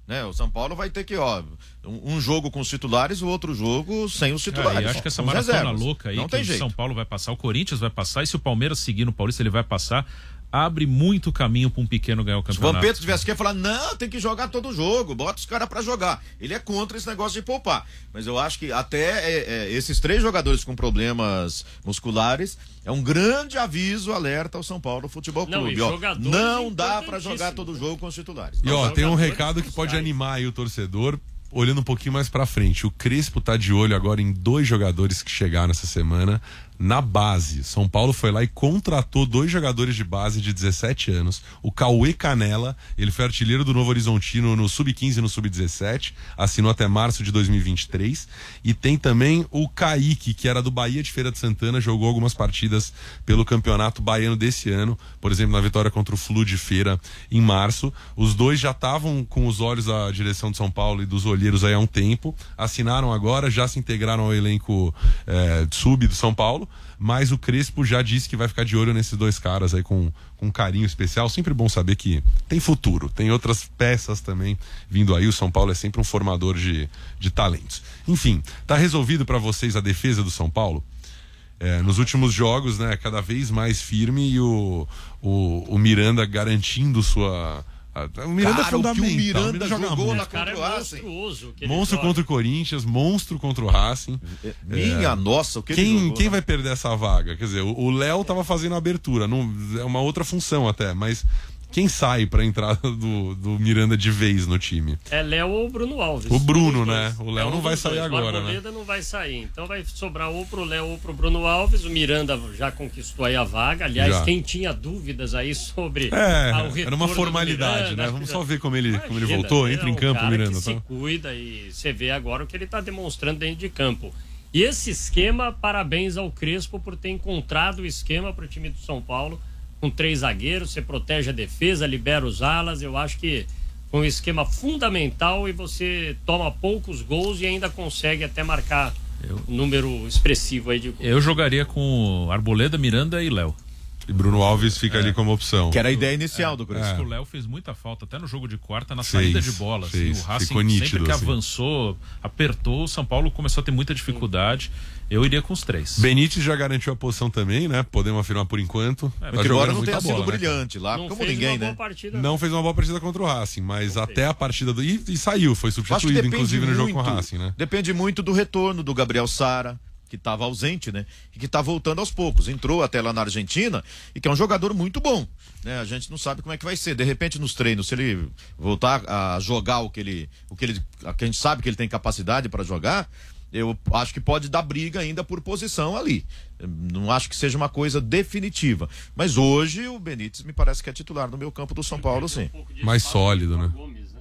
Né? O São Paulo vai ter que, ó, um, um jogo com os titulares, o outro jogo sem os titulares. É, eu acho que essa com maratona reservas. louca aí, não que tem o jeito. São Paulo vai passar, o Corinthians vai passar, e se o Palmeiras seguir no Paulista, ele vai passar, abre muito caminho para um pequeno ganhar o Se o campeonato. Vampeta tivesse que falar, não, tem que jogar todo jogo, bota os caras pra jogar. Ele é contra esse negócio de poupar. Mas eu acho que até é, é, esses três jogadores com problemas musculares é um grande aviso, alerta ao São Paulo Futebol Não, Clube. e Ó, jogadores não dá pra jogar importantíssimos, todo né? jogo com os titulares. E ó, tem um jogadores recado que pode cruciais. animar aí o torcedor, olhando um pouquinho mais pra frente. O Crespo tá de olho agora em dois jogadores que chegaram essa semana na base. São Paulo foi lá e contratou dois jogadores de base de dezessete anos. O Cauê Canela, ele foi artilheiro do Novo Horizontino no sub quinze e no sub dezessete, assinou até março de dois mil e vinte e três. E tem também o Kaique, que era do Bahia de Feira de Santana, jogou algumas partidas pelo Campeonato Baiano desse ano, por exemplo, na vitória contra o Flu de Feira em março. Os dois já estavam com os olhos à direção de São Paulo e dos olheiros aí há um tempo, assinaram agora, já se integraram ao elenco é, sub do São Paulo. Mas o Crespo já disse que vai ficar de olho nesses dois caras aí com, com um carinho especial. Sempre bom saber que tem futuro, tem outras peças também vindo aí. O São Paulo é sempre um formador de, de talentos. Enfim, tá resolvido para vocês a defesa do São Paulo? É, nos últimos jogos, né, cada vez mais firme, e o, o, o Miranda garantindo sua... O Miranda Cara, é fundamental. o que o Miranda joga jogou muito. lá O cara contra o é Racing. monstruoso. que ele Monstro joga. contra o Corinthians, monstro contra o Racing. Minha nossa, o que ele Quem, jogou, quem né? vai perder essa vaga? Quer dizer, o Léo tava fazendo a abertura, não, é uma outra função até, mas quem sai pra entrada do, do Miranda de vez no time? É Léo ou Bruno Alves. O Bruno, Um dos né? dois. O Léo É um não vai dos sair dois. agora, O Arboleda não vai sair. Então vai sobrar ou pro Léo ou pro Bruno Alves. O Miranda já conquistou aí a vaga. Aliás, Já. quem tinha dúvidas aí sobre É, ah, o era uma retorno do formalidade, Miranda, né? Vamos só ver como ele, como ele Imagina, voltou. é Entra em um campo, cara Miranda. que se Tá? cuida, e você vê agora o que ele tá demonstrando dentro de campo. E esse esquema, parabéns ao Crespo por ter encontrado o esquema para o time do São Paulo. Com três zagueiros, você protege a defesa, libera os alas. Eu acho que foi um esquema fundamental e você toma poucos gols e ainda consegue até marcar Eu- um número expressivo aí de gols. Eu jogaria com Arboleda, Miranda e Léo. E Bruno Alves fica ali como opção. Que era a ideia inicial do Crespo. É. Acho que o Léo fez muita falta, até no jogo de quarta, na Fez, saída de bola. Assim, fez. o Racing Ficou nítido, sempre que assim. avançou, apertou, o São Paulo começou a ter muita dificuldade. Eu iria com os três. Benítez já garantiu a posição também, né? Podemos afirmar por enquanto. É, Tá Embora jogando não muita tenha sido bola, né, cara? brilhante lá, Não como fez ninguém, uma boa né? partida. Não fez uma boa partida contra o Racing, mas até a partida do. E, e saiu, foi Eu acho que substituído, depende inclusive, no jogo muito, com o Racing, né? depende muito do retorno do Gabriel Sara, que estava ausente, né? E que está voltando aos poucos. Entrou até lá na Argentina e que é um jogador muito bom, né? A gente não sabe como é que vai ser. De repente, nos treinos, se ele voltar a jogar o que ele, o que ele, a que a gente sabe que ele tem capacidade para jogar, eu acho que pode dar briga ainda por posição ali. Eu não acho que seja uma coisa definitiva. Mas hoje o Benítez me parece que é titular no meio campo do São Paulo, sim. Mais sólido, né?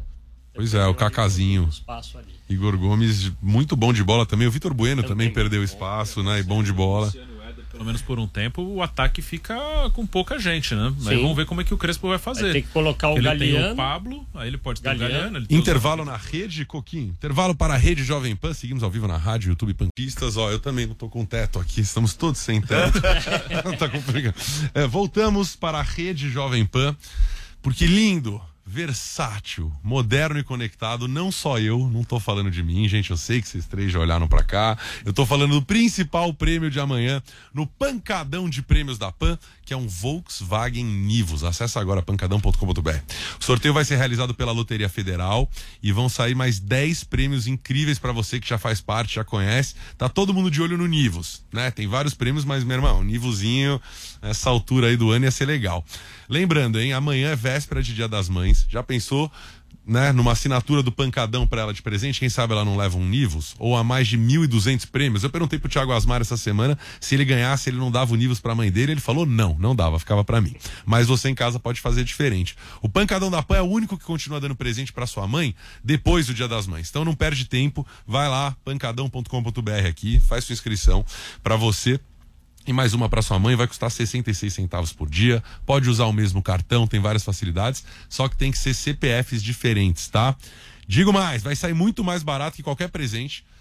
Pois é, o Cacazinho. Espaço ali. Igor Gomes, muito bom de bola também. O Vitor Bueno também, Também perdeu bom, espaço, né? E bom de bola. Pelo menos por um tempo, o ataque fica com pouca gente, né? Aí Sim. vamos ver como é que o Crespo vai fazer. Vai ter que colocar o ele tem Galeano. o Pablo, aí ele pode ter o Galeano. Galeano. ele tem os- Intervalo na rede, Coquinho. Intervalo para a rede Jovem Pan. Seguimos ao vivo na rádio, YouTube, Panpistas. Ó, eu também não tô com teto aqui, estamos todos sem teto. Tá complicado. É, voltamos para a rede Jovem Pan, porque lindo, versátil, moderno e conectado, não só eu, não tô falando de mim, gente, eu sei que vocês três já olharam pra cá, eu tô falando do principal prêmio de amanhã, no Pancadão de Prêmios da Pan, que é um Volkswagen Nivus. Acesse agora pancadão ponto com ponto br. O sorteio vai ser realizado pela Loteria Federal e vão sair mais dez prêmios incríveis pra você que já faz parte, já conhece. Tá todo mundo de olho no Nivus, né? Tem vários prêmios, mas, meu irmão, Nivuzinho, essa altura aí do ano ia ser legal. Lembrando, hein, amanhã é véspera de Dia das Mães. Já pensou, né, numa assinatura do Pancadão pra ela de presente? Quem sabe ela não leva um Nivus? Ou a mais de mil e duzentos prêmios? Eu perguntei pro Thiago Asmar essa semana se ele ganhasse, ele não dava o Nivus pra mãe dele. Ele falou não, não dava, ficava pra mim. Mas você em casa pode fazer diferente. O Pancadão da Pan é o único que continua dando presente pra sua mãe depois do Dia das Mães. Então não perde tempo, vai lá, pancadão ponto com ponto br aqui, faz sua inscrição pra você. E mais uma para sua mãe, vai custar sessenta e seis centavos por dia. Pode usar o mesmo cartão, tem várias facilidades, só que tem que ser C P Fs diferentes, tá? Digo mais, vai sair muito mais barato que qualquer presente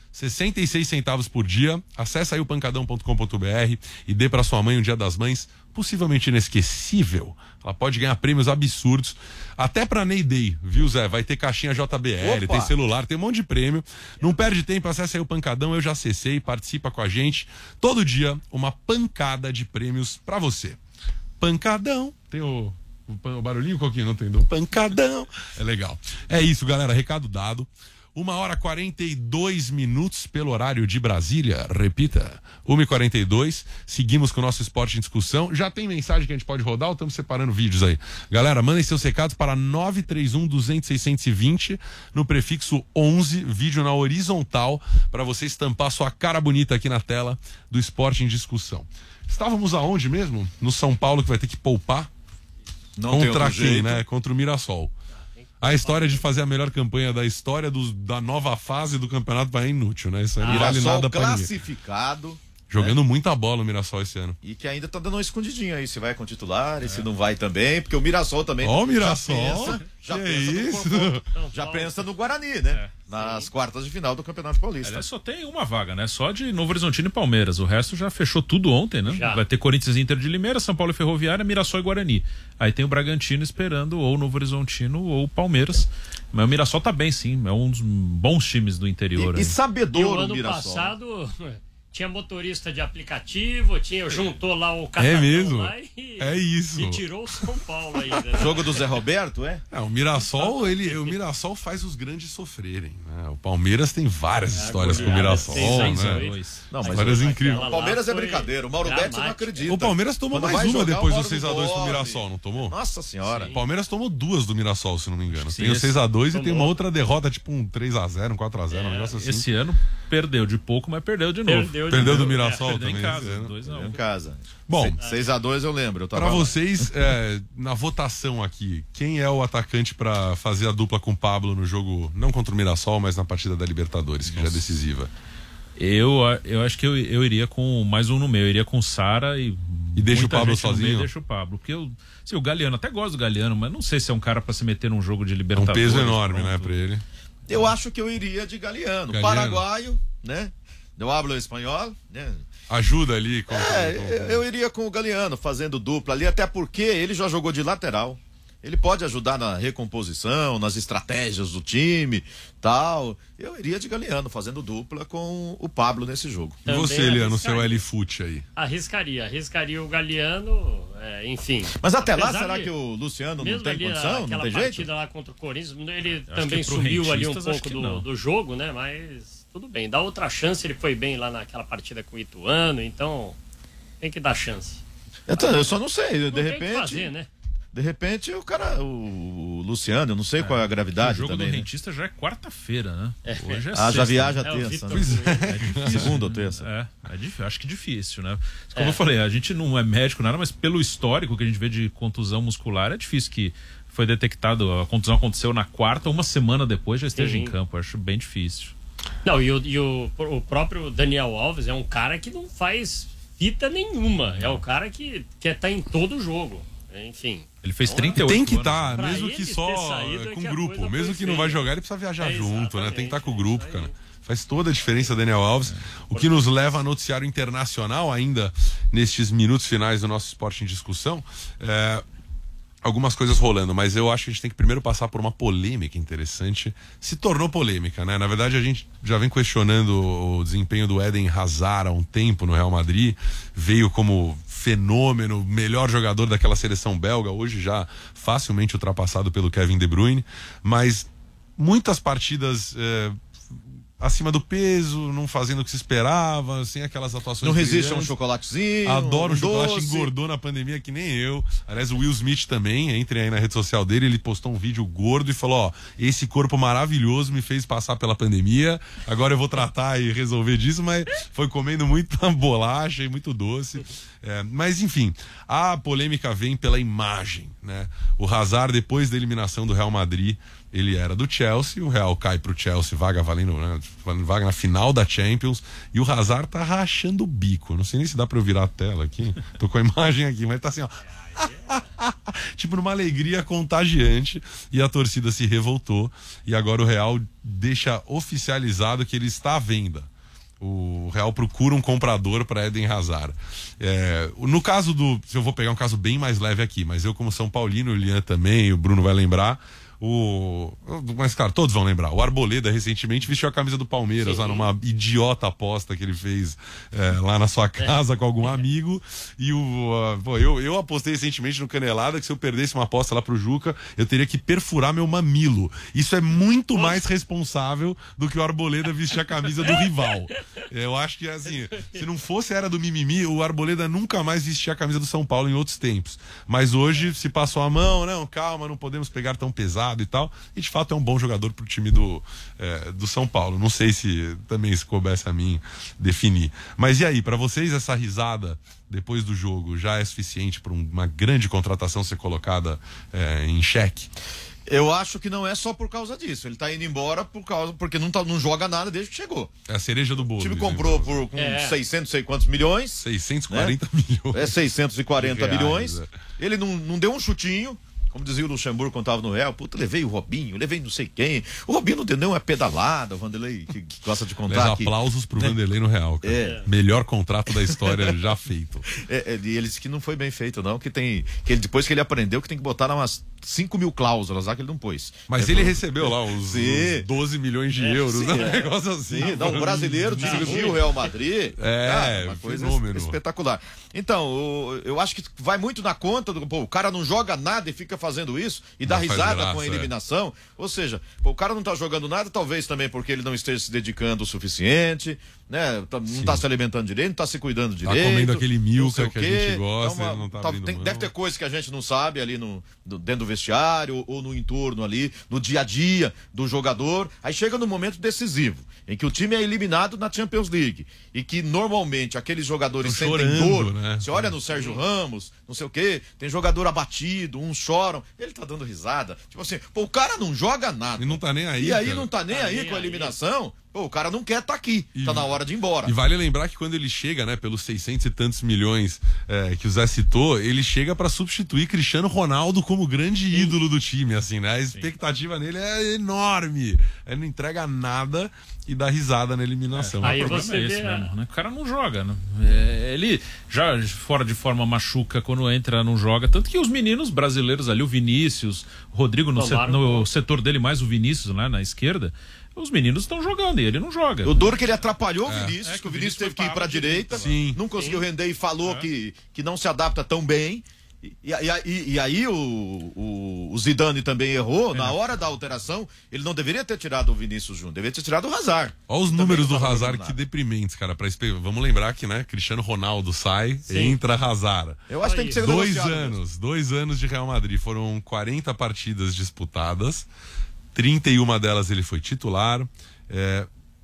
sessenta e seis centavos por dia. Acesse aí o pancadão ponto com ponto b r e dê para sua mãe um Dia das Mães possivelmente inesquecível. Ela pode ganhar prêmios absurdos, até pra Ney Day, viu, Zé? Vai ter caixinha J B L, Opa! tem celular, tem um monte de prêmio. Não perde tempo, acesse aí o Pancadão, eu já acessei, participa com a gente. Todo dia, uma pancada de prêmios pra você. Pancadão, tem o, o, o barulhinho, Coquinho? Não tem? Do Pancadão. É legal. É isso, galera, recado dado. Uma hora e quarenta e dois minutos pelo horário de Brasília. Repita, uma e quarenta e dois. Seguimos com o nosso esporte em discussão. Já tem mensagem que a gente pode rodar ou estamos separando vídeos aí? Galera, mandem seus recados para nove três um, duzentos, seiscentos e vinte no prefixo onze, vídeo na horizontal, para você estampar sua cara bonita aqui na tela do esporte em discussão. Estávamos aonde mesmo? No São Paulo, que vai ter que poupar? Não tem Contra outro quem, jeito. né? Contra o Mirassol. A história de fazer a melhor campanha da história do, da nova fase do campeonato vai é inútil, né? Isso aí não vale Mirassol nada pra ninguém. classificado. Jogando muita bola o Mirassol esse ano. E que ainda tá dando uma escondidinha aí, se vai com titular, e se não vai também, porque o Mirassol também Ó o já Mirassol, pensa, já que pensa no isso? confronto, já pensa no Guarani, né? Nas quartas de final do Campeonato Paulista. Aliás, só tem uma vaga, né? Só de Novo Horizontino e Palmeiras. O resto já fechou tudo ontem, né? Já. Vai ter Corinthians e Inter de Limeira, São Paulo e Ferroviária, Mirassol e Guarani. Aí tem o Bragantino esperando ou Novo Horizontino ou Palmeiras. Mas o Mirassol tá bem, sim. É um dos bons times do interior. E, e aí. E sabedor o o ano Mirassol. passado tinha motorista de aplicativo, tinha, juntou lá o É catadão mesmo? lá e, É isso. e tirou o São Paulo ainda. Né? Jogo do Zé Roberto, é? É, o Mirassol, ele, o Mirassol faz os grandes sofrerem, né? O Palmeiras tem várias histórias com o goleada, Mirassol, seis a né? dois. Não, mas Histórias o, incríveis. Aquela o Palmeiras lá é foi brincadeira. O Mauro Betti não dramática. acredita. O Palmeiras tomou Quando mais vai uma jogar, depois o do Mauro seis a dois pro dorme. Mirassol, não tomou? Nossa senhora. O Palmeiras tomou duas do Mirassol, se não me engano. Sim, Tem o esse- seis a dois e tem uma tomou. outra derrota, tipo um três a zero, um quatro a zero, um negócio assim. Esse ano perdeu de pouco, mas perdeu de novo. Perdeu, de Perdeu do novo, Mirassol é. Perdeu em também. esse casa, ano. dois a Em um. casa. Bom, seis a dois eu lembro. Eu tava pra lá. vocês, é, na votação aqui, quem é o atacante pra fazer a dupla com o Pablo no jogo, não contra o Mirassol, mas na partida da Libertadores, que já é decisiva? Eu, eu acho que eu, eu iria com mais um no meio. Eu iria com o Sara e. E deixa o muita Pablo gente no meio, sozinho? Deixa o Pablo. Porque eu. Sim, o Galeano, até gosto do Galeano, mas não sei se é um cara pra se meter num jogo de É um Libertadores. peso enorme, pronto. né, pra ele. Eu acho que eu iria de Galeano. Galeano. Paraguaio, né? Eu hablo espanhol, né? Ajuda ali. Contra, É, contra- eu, eu iria com o Galeano fazendo dupla ali, até porque ele já jogou de lateral. Ele pode ajudar na recomposição, nas estratégias do time, tal. Eu iria de Galeano fazendo dupla com o Pablo nesse jogo. E Também você, Eliano, seu arriscaria. L-Foot aí? Arriscaria, arriscaria o Galeano, é, enfim. Mas até lá, Apesar será de- que o Luciano não Mesmo tem ali condição? Não aquela tem partida jeito? lá contra o Corinthians, ele Acho também que pro subiu ali um rentistas, acho pouco que do, não. do jogo, né? Mas tudo bem, dá outra chance, ele foi bem lá naquela partida com o Ituano, então tem que dar chance. Então, eu só não sei, de Não tem o que repente. fazer, né? De repente o cara, o, o Luciano, eu não sei qual é a O gravidade jogo também. do né? rentista já é quarta-feira, né? Hoje é Ah, já sexta. viaja É, o terça. Vitor né? Coelho. Segunda ou terça. É, é difícil, acho que difícil, né? Como eu falei, a gente não é médico, nada, mas pelo histórico que a gente vê de contusão muscular, é difícil que foi detectado, a contusão aconteceu na quarta, uma semana depois já esteja Sim. em campo. Acho bem difícil. Não, e, o, e o, o próprio Daniel Alves é um cara que não faz fita nenhuma. É o cara que quer estar em todo jogo. Enfim. Ele fez Então, trinta e oito Tem que anos. estar, Pra mesmo ele que ter só saído é com que a grupo. coisa Mesmo foi que não vai feia. jogar, ele precisa viajar É, junto, né? Tem que estar com o grupo, exatamente, cara. Faz toda a diferença, Daniel Alves. O que nos leva a noticiário internacional ainda nestes minutos finais do nosso Esporte em Discussão. É, algumas coisas rolando, mas eu acho que a gente tem que primeiro passar por uma polêmica interessante. Se tornou polêmica, né? Na verdade, a gente já vem questionando o desempenho do Eden Hazard há um tempo no Real Madrid. Veio como fenômeno, melhor jogador daquela seleção belga, hoje já facilmente ultrapassado pelo Kevin De Bruyne, mas muitas partidas é, acima do peso, não fazendo o que se esperava, sem aquelas atuações Não resiste a um brilhantes. chocolatezinho. Adoro um o chocolate, doce. engordou na pandemia que nem eu. Aliás, o Will Smith também, entrem aí na rede social dele, ele postou um vídeo gordo e falou, ó, esse corpo maravilhoso me fez passar pela pandemia, agora eu vou tratar e resolver disso, mas foi comendo muita bolacha e muito doce. É, mas enfim, a polêmica vem pela imagem, né? O Hazard, depois da eliminação do Real Madrid ele era do Chelsea, o Real cai pro Chelsea, vaga valendo, né, vaga na final da Champions, e o Hazard tá rachando o bico. Não sei nem se dá pra eu virar a tela aqui, tô com a imagem aqui, mas tá assim, ó. Tipo numa alegria contagiante, e a torcida se revoltou, e agora o Real deixa oficializado que ele está à venda. O Real procura um comprador para Eden Hazard. É, no caso do... Se eu vou pegar um caso bem mais leve aqui, mas eu como São Paulino, o Lian também, o Bruno vai lembrar... O... Mas, cara, todos vão lembrar. O Arboleda recentemente vestiu a camisa do Palmeiras, Sim. lá numa idiota aposta que ele fez é, lá na sua casa é. com algum amigo. E o. Uh, pô, eu, eu apostei recentemente no Canelada que se eu perdesse uma aposta lá pro Juca, eu teria que perfurar meu mamilo. Isso é muito Nossa. mais responsável do que o Arboleda vestir a camisa do rival. Eu acho que, assim, se não fosse a era do mimimi, o Arboleda nunca mais vestia a camisa do São Paulo em outros tempos. Mas hoje se passou a mão, não, calma, não podemos pegar tão pesado e tal, e de fato é um bom jogador pro time do, é, do São Paulo. Não sei se também se coubesse a mim definir. Mas e aí, para vocês essa risada depois do jogo já é suficiente para uma grande contratação ser colocada é, em xeque? Eu acho que não é só por causa disso. Ele tá indo embora por causa, porque não, tá, não joga nada desde que chegou. É a cereja do bolo. O time comprou por com é. seiscentos, sei quantos milhões. seiscentos e quarenta né? milhões. É seiscentos e quarenta reais, milhões. É. Ele não, não deu um chutinho. Como dizia o Luxemburgo quando tava no Real, puta, levei o Robinho, levei não sei quem. O Robinho não deu nem uma pedalada, o Vanderlei, que, que gosta de contar. Mas aplausos pro Vanderlei no Real, cara. É. Melhor contrato da história já feito. É, é, e ele disse que não foi bem feito, não, que tem. Que ele, depois que ele aprendeu que tem que botar lá umas cinco mil cláusulas lá que ele não pôs. Mas é, ele pro... recebeu lá os, os doze milhões de é, euros, sim, né? Um negócio assim. Sim, não, o brasileiro dirigiu o Real Madrid. É, cara, uma coisa fenômeno. espetacular. Então, o, eu acho que vai muito na conta do. Pô, o cara não joga nada e fica fazendo isso. E dá risada graça, com a eliminação. É. Ou seja, pô, o cara não tá jogando nada, talvez também porque ele não esteja se dedicando o suficiente, né? Tá, não tá se alimentando direito, não tá se cuidando direito. Tá comendo aquele milka que a gente gosta, então, uma, não tá tá, tem, deve ter coisas que a gente não sabe ali no, no, dentro do vestiário ou, ou no entorno ali, no dia a dia do jogador. Aí chega no momento decisivo, em que o time é eliminado na Champions League e que normalmente aqueles jogadores Tão sentem chorando, dor. Né? Você olha no Sérgio Ramos, não sei o quê, tem jogador abatido, uns choram, ele tá dando risada. Tipo assim, pô, o cara não joga nada. E não tá nem aí. E aí cara. não tá nem tá aí nem com a aí. eliminação. Pô, o cara não quer estar tá aqui. E, tá na hora de ir embora. E vale lembrar que quando ele chega, né, pelos seiscentos e tantos milhões é, que o Zé citou, ele chega pra substituir Cristiano Ronaldo como grande Sim. ídolo do time, assim, né? A expectativa Sim. nele é enorme. Ele não entrega nada e dá risada na eliminação. É, aí o problema você é esse vê, mesmo, né? O cara não joga, né? É, ele já fora de forma machuca quando entra, não joga. Tanto que os meninos brasileiros ali, o Vinícius, o Rodrigo no, set, no setor dele, mais o Vinícius lá na esquerda, os meninos estão jogando e ele não joga. O duro que ele atrapalhou é. o Vinícius, é, que, que o Vinícius teve que ir pra direita, Sim. não conseguiu Sim. render e falou é. que, que não se adapta tão bem. E, e, e, e aí o, o, o Zidane também errou, é. na hora da alteração, ele não deveria ter tirado o Vinícius Júnior, deveria ter tirado o Hazard. Olha os números do Hazard, que deprimentes, cara. Pra espe... Vamos lembrar que, né, Cristiano Ronaldo sai, Sim. entra Hazard. Eu acho que tem que ser Dois anos, mesmo. dois anos de Real Madrid, foram quarenta partidas disputadas, trinta e uma delas ele foi titular. É,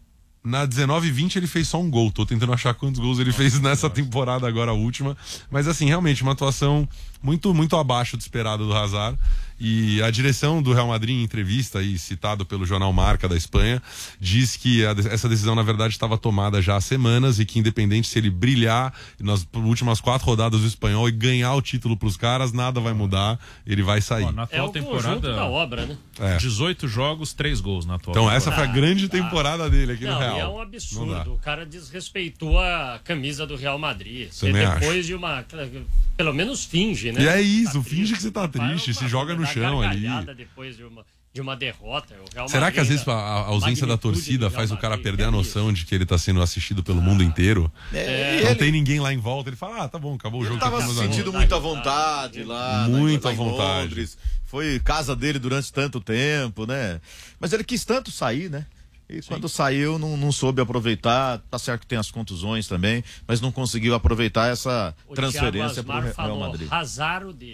na dezenove e vinte ele fez só um gol. Tô tentando achar quantos gols ele fez nessa temporada agora, a última. Mas assim, realmente uma atuação muito, muito abaixo do esperado do Hazard. E a direção do Real Madrid, em entrevista, e citado pelo jornal Marca da Espanha, diz que a, essa decisão, na verdade, estava tomada já há semanas e que, independente se ele brilhar nas últimas quatro rodadas do Espanhol e ganhar o título para os caras, nada vai mudar, ele vai sair. Ó, na atual é o temporada da obra, né? É. dezoito jogos, três gols na atual Então temporada. essa foi a grande temporada dele aqui não, no Real. É um absurdo. O cara desrespeitou a camisa do Real Madrid. Você Também depois acho. de uma... Pelo menos finge, né? E é isso, tá finge que você tá triste, se joga no chão ali. Depois de uma, de uma derrota. O Real Será Madrid, que às vezes a, a ausência da torcida faz o cara perder a noção de que ele tá sendo assistido pelo ah, mundo inteiro? É, não ele... tem ninguém lá em volta, ele fala, ah, tá bom, acabou o ele jogo. Tava se sentindo muita vontade lá, muita lá em vontade. Londres. Foi casa dele durante tanto tempo, né? Mas ele quis tanto sair, né? E Sim. quando saiu, não, não soube aproveitar. Tá certo que tem as contusões também, mas não conseguiu aproveitar essa o transferência para o Real falou, Madrid. Hazard dele.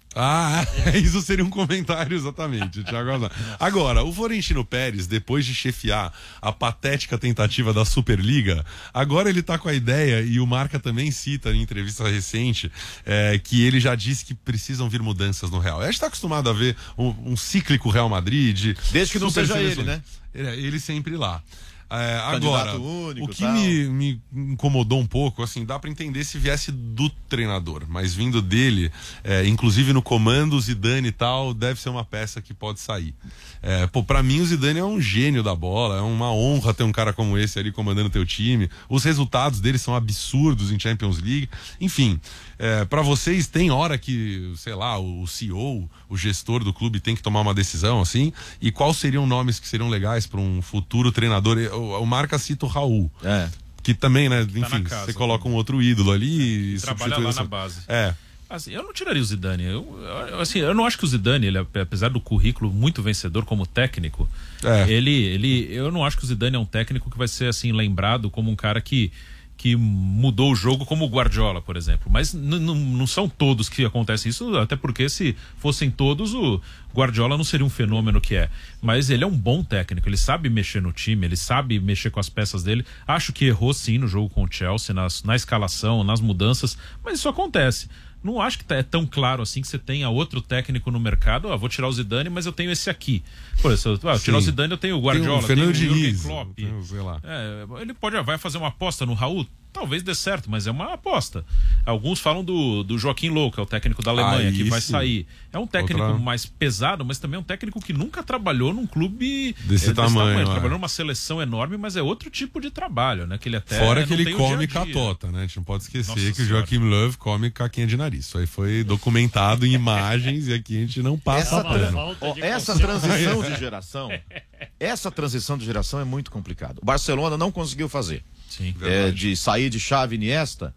Ah, isso seria um comentário exatamente, Thiago Alzan. Agora, o Florentino Pérez, depois de chefiar a patética tentativa da Superliga, agora ele tá com a ideia, e o Marca também cita em entrevista recente, é, que ele já disse que precisam vir mudanças no Real. A gente tá acostumado a ver um, um cíclico Real Madrid. Desde que não seja ele, né? Ele, ele sempre lá. É, agora, único, o que me, me incomodou um pouco, assim, dá pra entender se viesse do treinador, mas vindo dele, é, inclusive no comando, o Zidane e tal, deve ser uma peça que pode sair. É, pô, pra mim o Zidane é um gênio da bola, é uma honra ter um cara como esse ali comandando teu time. Os resultados dele são absurdos em Champions League. Enfim, é, pra vocês tem hora que, sei lá, o C E O, o gestor do clube tem que tomar uma decisão, assim, e quais seriam nomes que seriam legais para um futuro treinador? O, o Marca cita o Raul. É. Que também, né, tá enfim, casa, você coloca um outro ídolo ali e trabalha lá essa... na base. É. Assim, eu não tiraria o Zidane. Eu, eu, assim, eu não acho que o Zidane, ele, apesar do currículo muito vencedor como técnico, é. ele, ele, eu não acho que o Zidane é um técnico que vai ser assim lembrado como um cara que que mudou o jogo, como o Guardiola, por exemplo. Mas não são todos que acontece isso, até porque se fossem todos, o Guardiola não seria um fenômeno que é. Mas ele é um bom técnico, ele sabe mexer no time, ele sabe mexer com as peças dele. Acho que errou sim no jogo com o Chelsea, nas, na escalação, nas mudanças, mas isso acontece. Não acho que é tão claro assim que você tenha outro técnico no mercado. Ah, vou tirar o Zidane, mas eu tenho esse aqui. Por isso, ah, tirar o Zidane, eu tenho o Guardiola, tem o tenho o Jürgen Diniz, Klopp. tenho, sei lá. É, ele pode, vai fazer uma aposta no Raul? Talvez dê certo, mas é uma aposta. Alguns falam do, do Joaquim Low, que é o técnico da Alemanha, ah, que vai sair. É um técnico Outra... mais pesado, mas também é um técnico que nunca trabalhou num clube desse, é, desse tamanho. tamanho. Trabalhou numa seleção enorme, mas é outro tipo de trabalho, né? Que ele até Fora que ele come dia -dia. catota, né? A gente não pode esquecer Nossa que senhora. o Joaquim Löw come caquinha de nariz. Isso aí foi documentado em imagens e aqui a gente não passa essa, pano. oh, essa transição de geração, essa transição de geração é muito complicada. O Barcelona não conseguiu fazer. Sim, é, de sair de Xavi e Iniesta,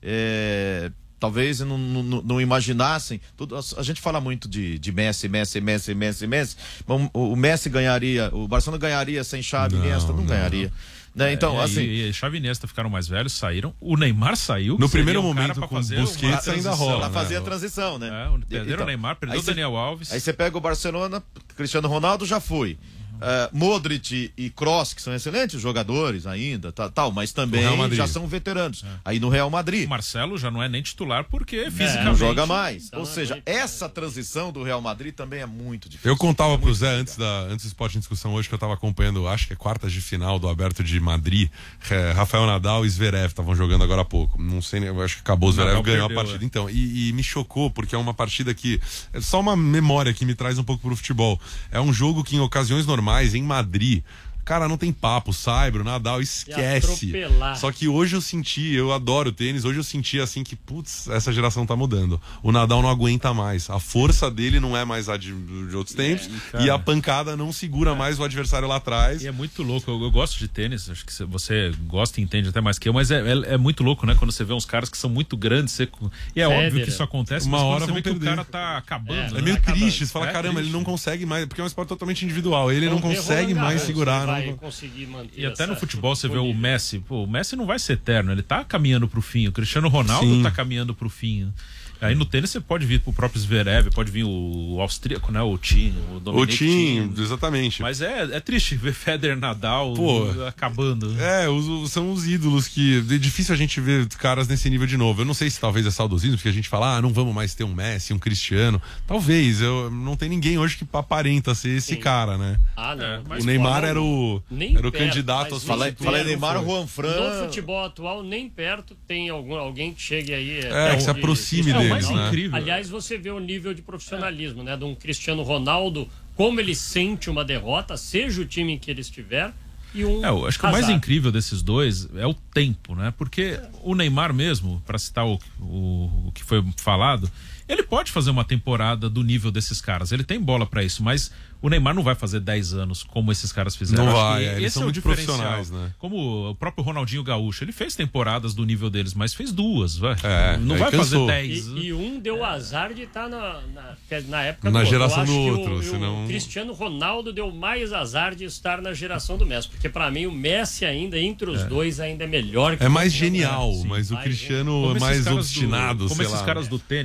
é, talvez não, não, não imaginassem. Tudo, a gente fala muito de, de Messi, Messi, Messi, Messi, Messi. O, o Messi ganharia, o Barcelona ganharia sem Xavi e Iniesta? Não, não ganharia. Né? Então, é, assim, e, e Xavi e Iniesta ficaram mais velhos, saíram. O Neymar saiu. No primeiro um momento, com o Busquets ainda rola. Ela né? fazia a transição, né? É, perderam então, o Neymar, perdeu o Daniel cê, Alves. Aí você pega o Barcelona, Cristiano Ronaldo já foi. Uh, Modric e Kroos, que são excelentes jogadores ainda, tá, tal, mas também já são veteranos. É. Aí no Real Madrid. O Marcelo já não é nem titular porque é, fisicamente não joga mais. Então, Ou seja, essa transição do Real Madrid também é muito difícil. Eu contava é pro Zé antes, da, antes do Esporte em Discussão hoje que eu tava acompanhando, acho que é quartas de final do Aberto de Madrid. É, Rafael Nadal e Zverev estavam jogando agora há pouco. Não sei, eu acho que acabou, o Zverev ganhou perdeu, a partida. É. Então, e, e me chocou porque é uma partida que é só uma memória que me traz um pouco pro futebol. É um jogo que em ocasiões normais, em Madrid, cara, não tem papo, Saibro, Nadal, esquece. Só que hoje eu senti, eu adoro tênis, hoje eu senti assim que, putz, essa geração tá mudando. O Nadal não aguenta mais. A força dele não é mais a de, de outros tempos, é, e, e a pancada não segura é. mais o adversário lá atrás. E é muito louco, eu, eu gosto de tênis, acho que você gosta e entende até mais que eu, mas é, é, é muito louco, né? Quando você vê uns caras que são muito grandes, você, e é Federer. Óbvio que isso acontece, uma mas hora você vê perder. que o cara tá acabando. É, é meio tá triste, você fala, é caramba, triste. Ele não consegue mais, porque é um esporte totalmente individual, ele não, não consegue mais segurar. Vai conseguir manter. E até no futebol você vê o Messi, pô, o Messi não vai ser eterno, ele tá caminhando pro fim, o Cristiano Ronaldo Sim. tá caminhando pro fim. Aí no tênis você pode vir pro próprio Zverev, pode vir o, o austríaco, né, o Thiem, o Dominic Thiem, exatamente. Mas é, é triste ver Federer, Nadal Pô, acabando. É, os, são os ídolos que é difícil a gente ver caras nesse nível de novo. Eu não sei se talvez é saudosismo, porque a gente fala, ah, não vamos mais ter um Messi, um Cristiano. Talvez, eu não tem ninguém hoje que aparenta ser esse Sim. cara, né? Ah, não. É, o Neymar não, era o era o perto, candidato aos Falei, falei Neymar, o Juan Fran. No futebol atual, nem perto tem algum, alguém que chegue aí. É, é que se aproxime de, deles, mais né? Incrível. Aliás, você vê o nível de profissionalismo, né? De um Cristiano Ronaldo, como ele sente uma derrota, seja o time em que ele estiver, e um é, eu acho que Hazard. O mais incrível desses dois é o tempo, né? Porque o Neymar mesmo, para citar o, o, o que foi falado, ele pode fazer uma temporada do nível desses caras. Ele tem bola para isso, mas o Neymar não vai fazer dez anos como esses caras fizeram. Não Acho vai, que é, eles são é muito profissionais, né? Como o próprio Ronaldinho Gaúcho, ele fez temporadas do nível deles, mas fez duas, vai. É, não vai cansou. fazer dez. E, e um deu é. azar de estar na, na, na época na do geração outro. do Eu acho outro. que Senão... o Cristiano Ronaldo deu mais azar de estar na geração do Messi, porque para mim o Messi ainda, entre os é. dois, ainda é melhor que É o mais Cristiano. genial, Sim, mas o mais Cristiano é mais obstinado, do, Como sei esses lá. caras do tênis. A gente teve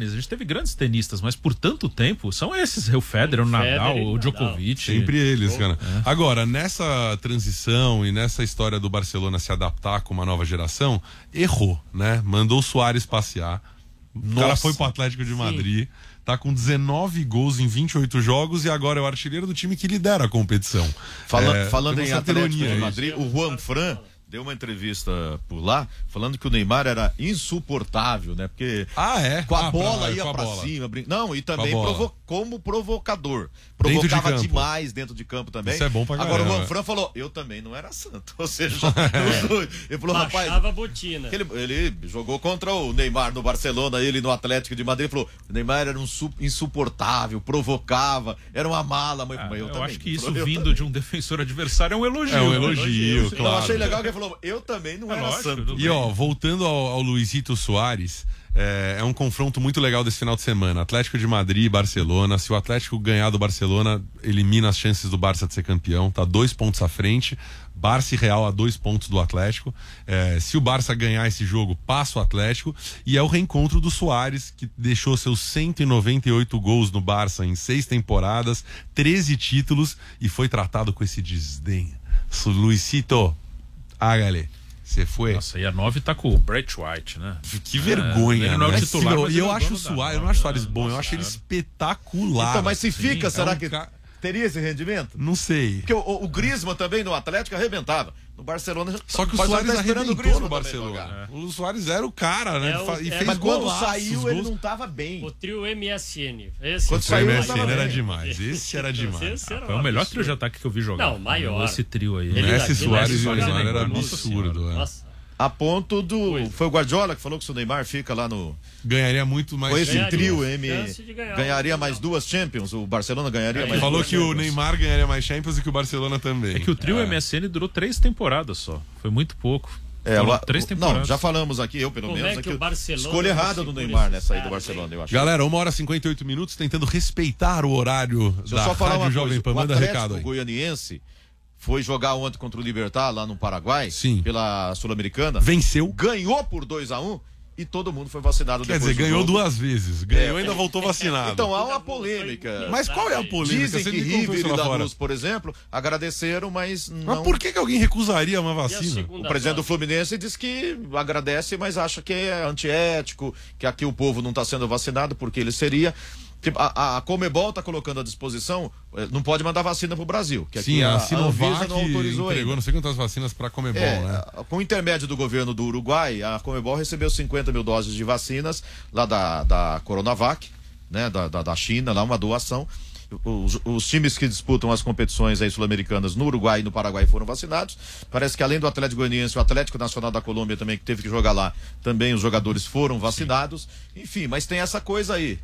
grandes tenistas, mas por tanto tempo são esses, o Federer, o Nadal, Federer, o Djokovic. Sempre eles, cara. É. Agora, nessa transição e nessa história do Barcelona se adaptar com uma nova geração, errou, né? Mandou o Suárez passear. O cara foi pro Atlético de Madrid, tá com dezenove gols em vinte e oito jogos e agora é o artilheiro do time que lidera a competição. Fala, É, falando tem em uma certa Atlético ironia de isso. Madrid, o Juan Fran deu uma entrevista por lá, falando que o Neymar era insuportável, né? Porque Ah, é? com a Ah, bola pra- ia com a pra bola. cima. brin- Não, e também bola. provo- como provocador. Dentro de Provocava campo. demais dentro de campo também. Isso é bom pra Agora o caramba. Juan Fran falou, eu também não era santo. Ou seja, os dois. Ele falou, rapaz, Baixava a botina. que ele, ele jogou contra o Neymar no Barcelona, ele no Atlético de Madrid, falou, o Neymar era um su- insuportável, provocava, era uma mala, mas, Ah, mas eu, eu também. acho que isso Falou, eu vindo também. de um defensor adversário é um elogio. É um né? elogio, Eu claro. achei legal que ele falou, eu também não É era lógico, santo. tudo E ó, voltando ao, ao Luizito Soares, é, é um confronto muito legal desse final de semana. Atlético de Madrid e Barcelona. Se o Atlético ganhar do Barcelona, elimina as chances do Barça de ser campeão. Tá dois pontos à frente. Barça e Real a dois pontos do Atlético. É, se o Barça ganhar esse jogo, passa o Atlético. E é o reencontro do Soares, que deixou seus cento e noventa e oito gols no Barça em seis temporadas, treze títulos e foi tratado com esse desdém. Luizito, hágale. Você foi. Nossa, e a nove tá com o Brett White, né? Que vergonha, ele não é o né? titular, Se- mas E ele eu é o acho o dono da Soares, eu não bola, acho o Soares né? bom, eu Nossa acho ele Senhora. espetacular. Então, mas se assim. fica, É será um que ca- teria esse rendimento? Não sei. Porque o, o, o Griezmann também no Atlético arrebentava. No Barcelona Só que o pode Soares estar esperando o arrebentou Griezmann no também Barcelona. jogar. O Soares era o cara, né? É o- Fa- e é, fez Mas quando golaços, saiu, gols. ele não tava bem. O trio M S N. Esse Quando O saiu, M ele S tava N era bem. demais. Esse era demais. Esse era Foi um o melhor absurdo. trio de ataque que eu vi jogar. Não, maior. Esse trio aí. Ele Messi, daqui, Soares Messi e jogava Neymar era bem. Nossa absurdo. Senhora. é. Nossa. A ponto do. Pois. Foi o Guardiola que falou que se o Neymar fica lá no. Ganharia muito mais. Com esse Ganharia. trio, M. Chance de ganhar. Ganharia mais duas Champions. O Barcelona ganharia Ele mais Falou duas que o Champions. Neymar ganharia mais Champions e que o Barcelona também. É que o trio M S N durou três temporadas só. Foi muito pouco. É, Foram o- três não, temporadas. já falamos aqui, eu pelo Como menos, é que aqui, o Barcelona escolha não errada do segura Neymar esses nessa aí do caras, Barcelona, hein? eu acho. Galera, uma hora e cinquenta e oito minutos, tentando respeitar o horário Deixa eu da só falar Rádio uma Jovem coisa. Pan. O Manda Atlético recado aí. Goianiense foi jogar ontem contra o Libertad lá no Paraguai, Sim. pela Sul-Americana. Venceu. Ganhou por dois a um e todo mundo foi vacinado Quer depois dizer, do ganhou jogo. duas vezes. Ganhou e É. ainda voltou vacinado. Então há uma polêmica. Mas qual é a polêmica? Dizem Você que me contou River isso e lá fora. Lanús, por exemplo, agradeceram, mas não. Mas por que, que alguém recusaria uma E a vacina? segunda O presidente do dose? Fluminense diz que agradece, mas acha que é antiético, que aqui o povo não está sendo vacinado porque ele seria. Tipo, a, a Comebol está colocando à disposição, eh, não pode mandar vacina para o Brasil. Que aqui Sim, a, a, Sinovac Anvisa não autorizou entregou ainda. não sei quantas vacinas para Comebol, É, né? a- com o intermédio do governo do Uruguai, a Comebol recebeu cinquenta mil doses de vacinas lá da, da Coronavac, né, da, da, da China, lá uma doação. Os, os times que disputam as competições aí sul-americanas no Uruguai e no Paraguai foram vacinados. Parece que além do Atlético Goianiense, o Atlético Nacional da Colômbia também, que teve que jogar lá, também os jogadores foram vacinados. Enfim, mas tem essa coisa aí.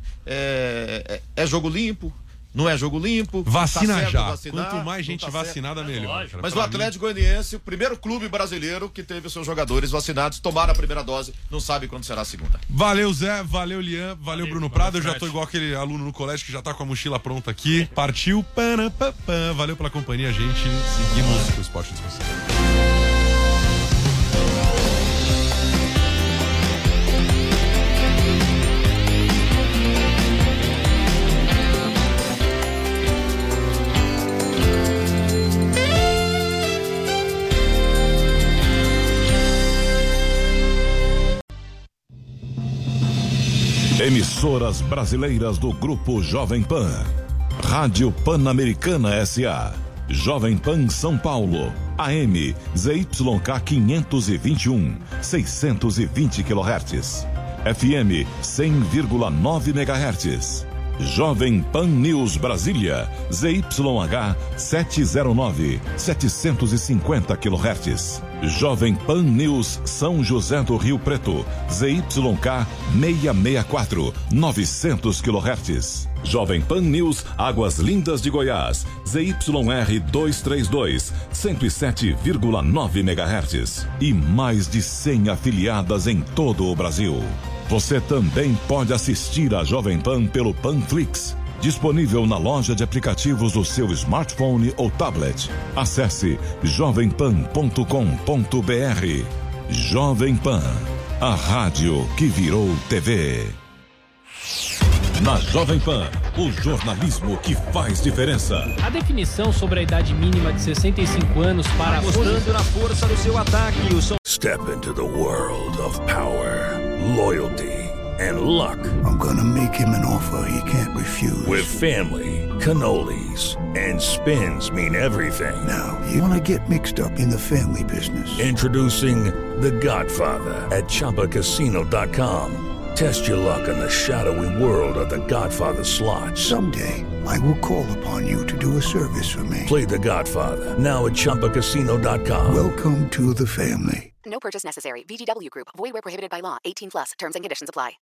É, é, é jogo limpo, não é jogo limpo. Vacina tá certo já. vacinar, Quanto mais não gente tá certo. vacinada, É melhor. lógico. cara. Mas o Pra mim- Atlético Goianiense, o primeiro clube brasileiro que teve os seus jogadores vacinados, tomaram a primeira dose, não sabe quando será a segunda. Valeu, Zé. Valeu, Lian. Valeu, Valeu, Bruno valeu, Prado. Eu já Fred. tô igual aquele aluno no colégio que já tá com a mochila pronta aqui. Partiu. Pana, pá, pá. Valeu pela companhia, gente. Seguimos o Esporte Discussão. Emissoras brasileiras do Grupo Jovem Pan. Rádio Pan-Americana S A. Jovem Pan São Paulo. A M Z Y K quinhentos e vinte e um, seiscentos e vinte quilohertz. F M cem vírgula nove megahertz. Jovem Pan News Brasília, Z Y H setecentos e nove, setecentos e cinquenta quilohertz. Jovem Pan News São José do Rio Preto, Z Y K seiscentos e sessenta e quatro, novecentos quilohertz. Jovem Pan News Águas Lindas de Goiás, Z Y R duzentos e trinta e dois, cento e sete vírgula nove megahertz. E mais de cem afiliadas em todo o Brasil. Você também pode assistir a Jovem Pan pelo Panflix, disponível na loja de aplicativos do seu smartphone ou tablet. Acesse jovem pan ponto com ponto br. Jovem Pan, a rádio que virou T V. Na Jovem Pan, o jornalismo que faz diferença. A definição sobre a idade mínima de sessenta e cinco anos para... Apostando na força do seu ataque. O som... Step into the world of power, loyalty, and luck. I'm gonna make him an offer he can't refuse. With family, cannolis, and spins mean everything. Now, you wanna get mixed up in the family business. Introducing The Godfather at Chumba Casino dot com. Test your luck in the shadowy world of The Godfather slot. Someday, I will call upon you to do a service for me. Play The Godfather, now at Chumba Casino dot com. Welcome to the family. No purchase necessary. V G W Group. Void where prohibited by law. eighteen plus. Terms and conditions apply.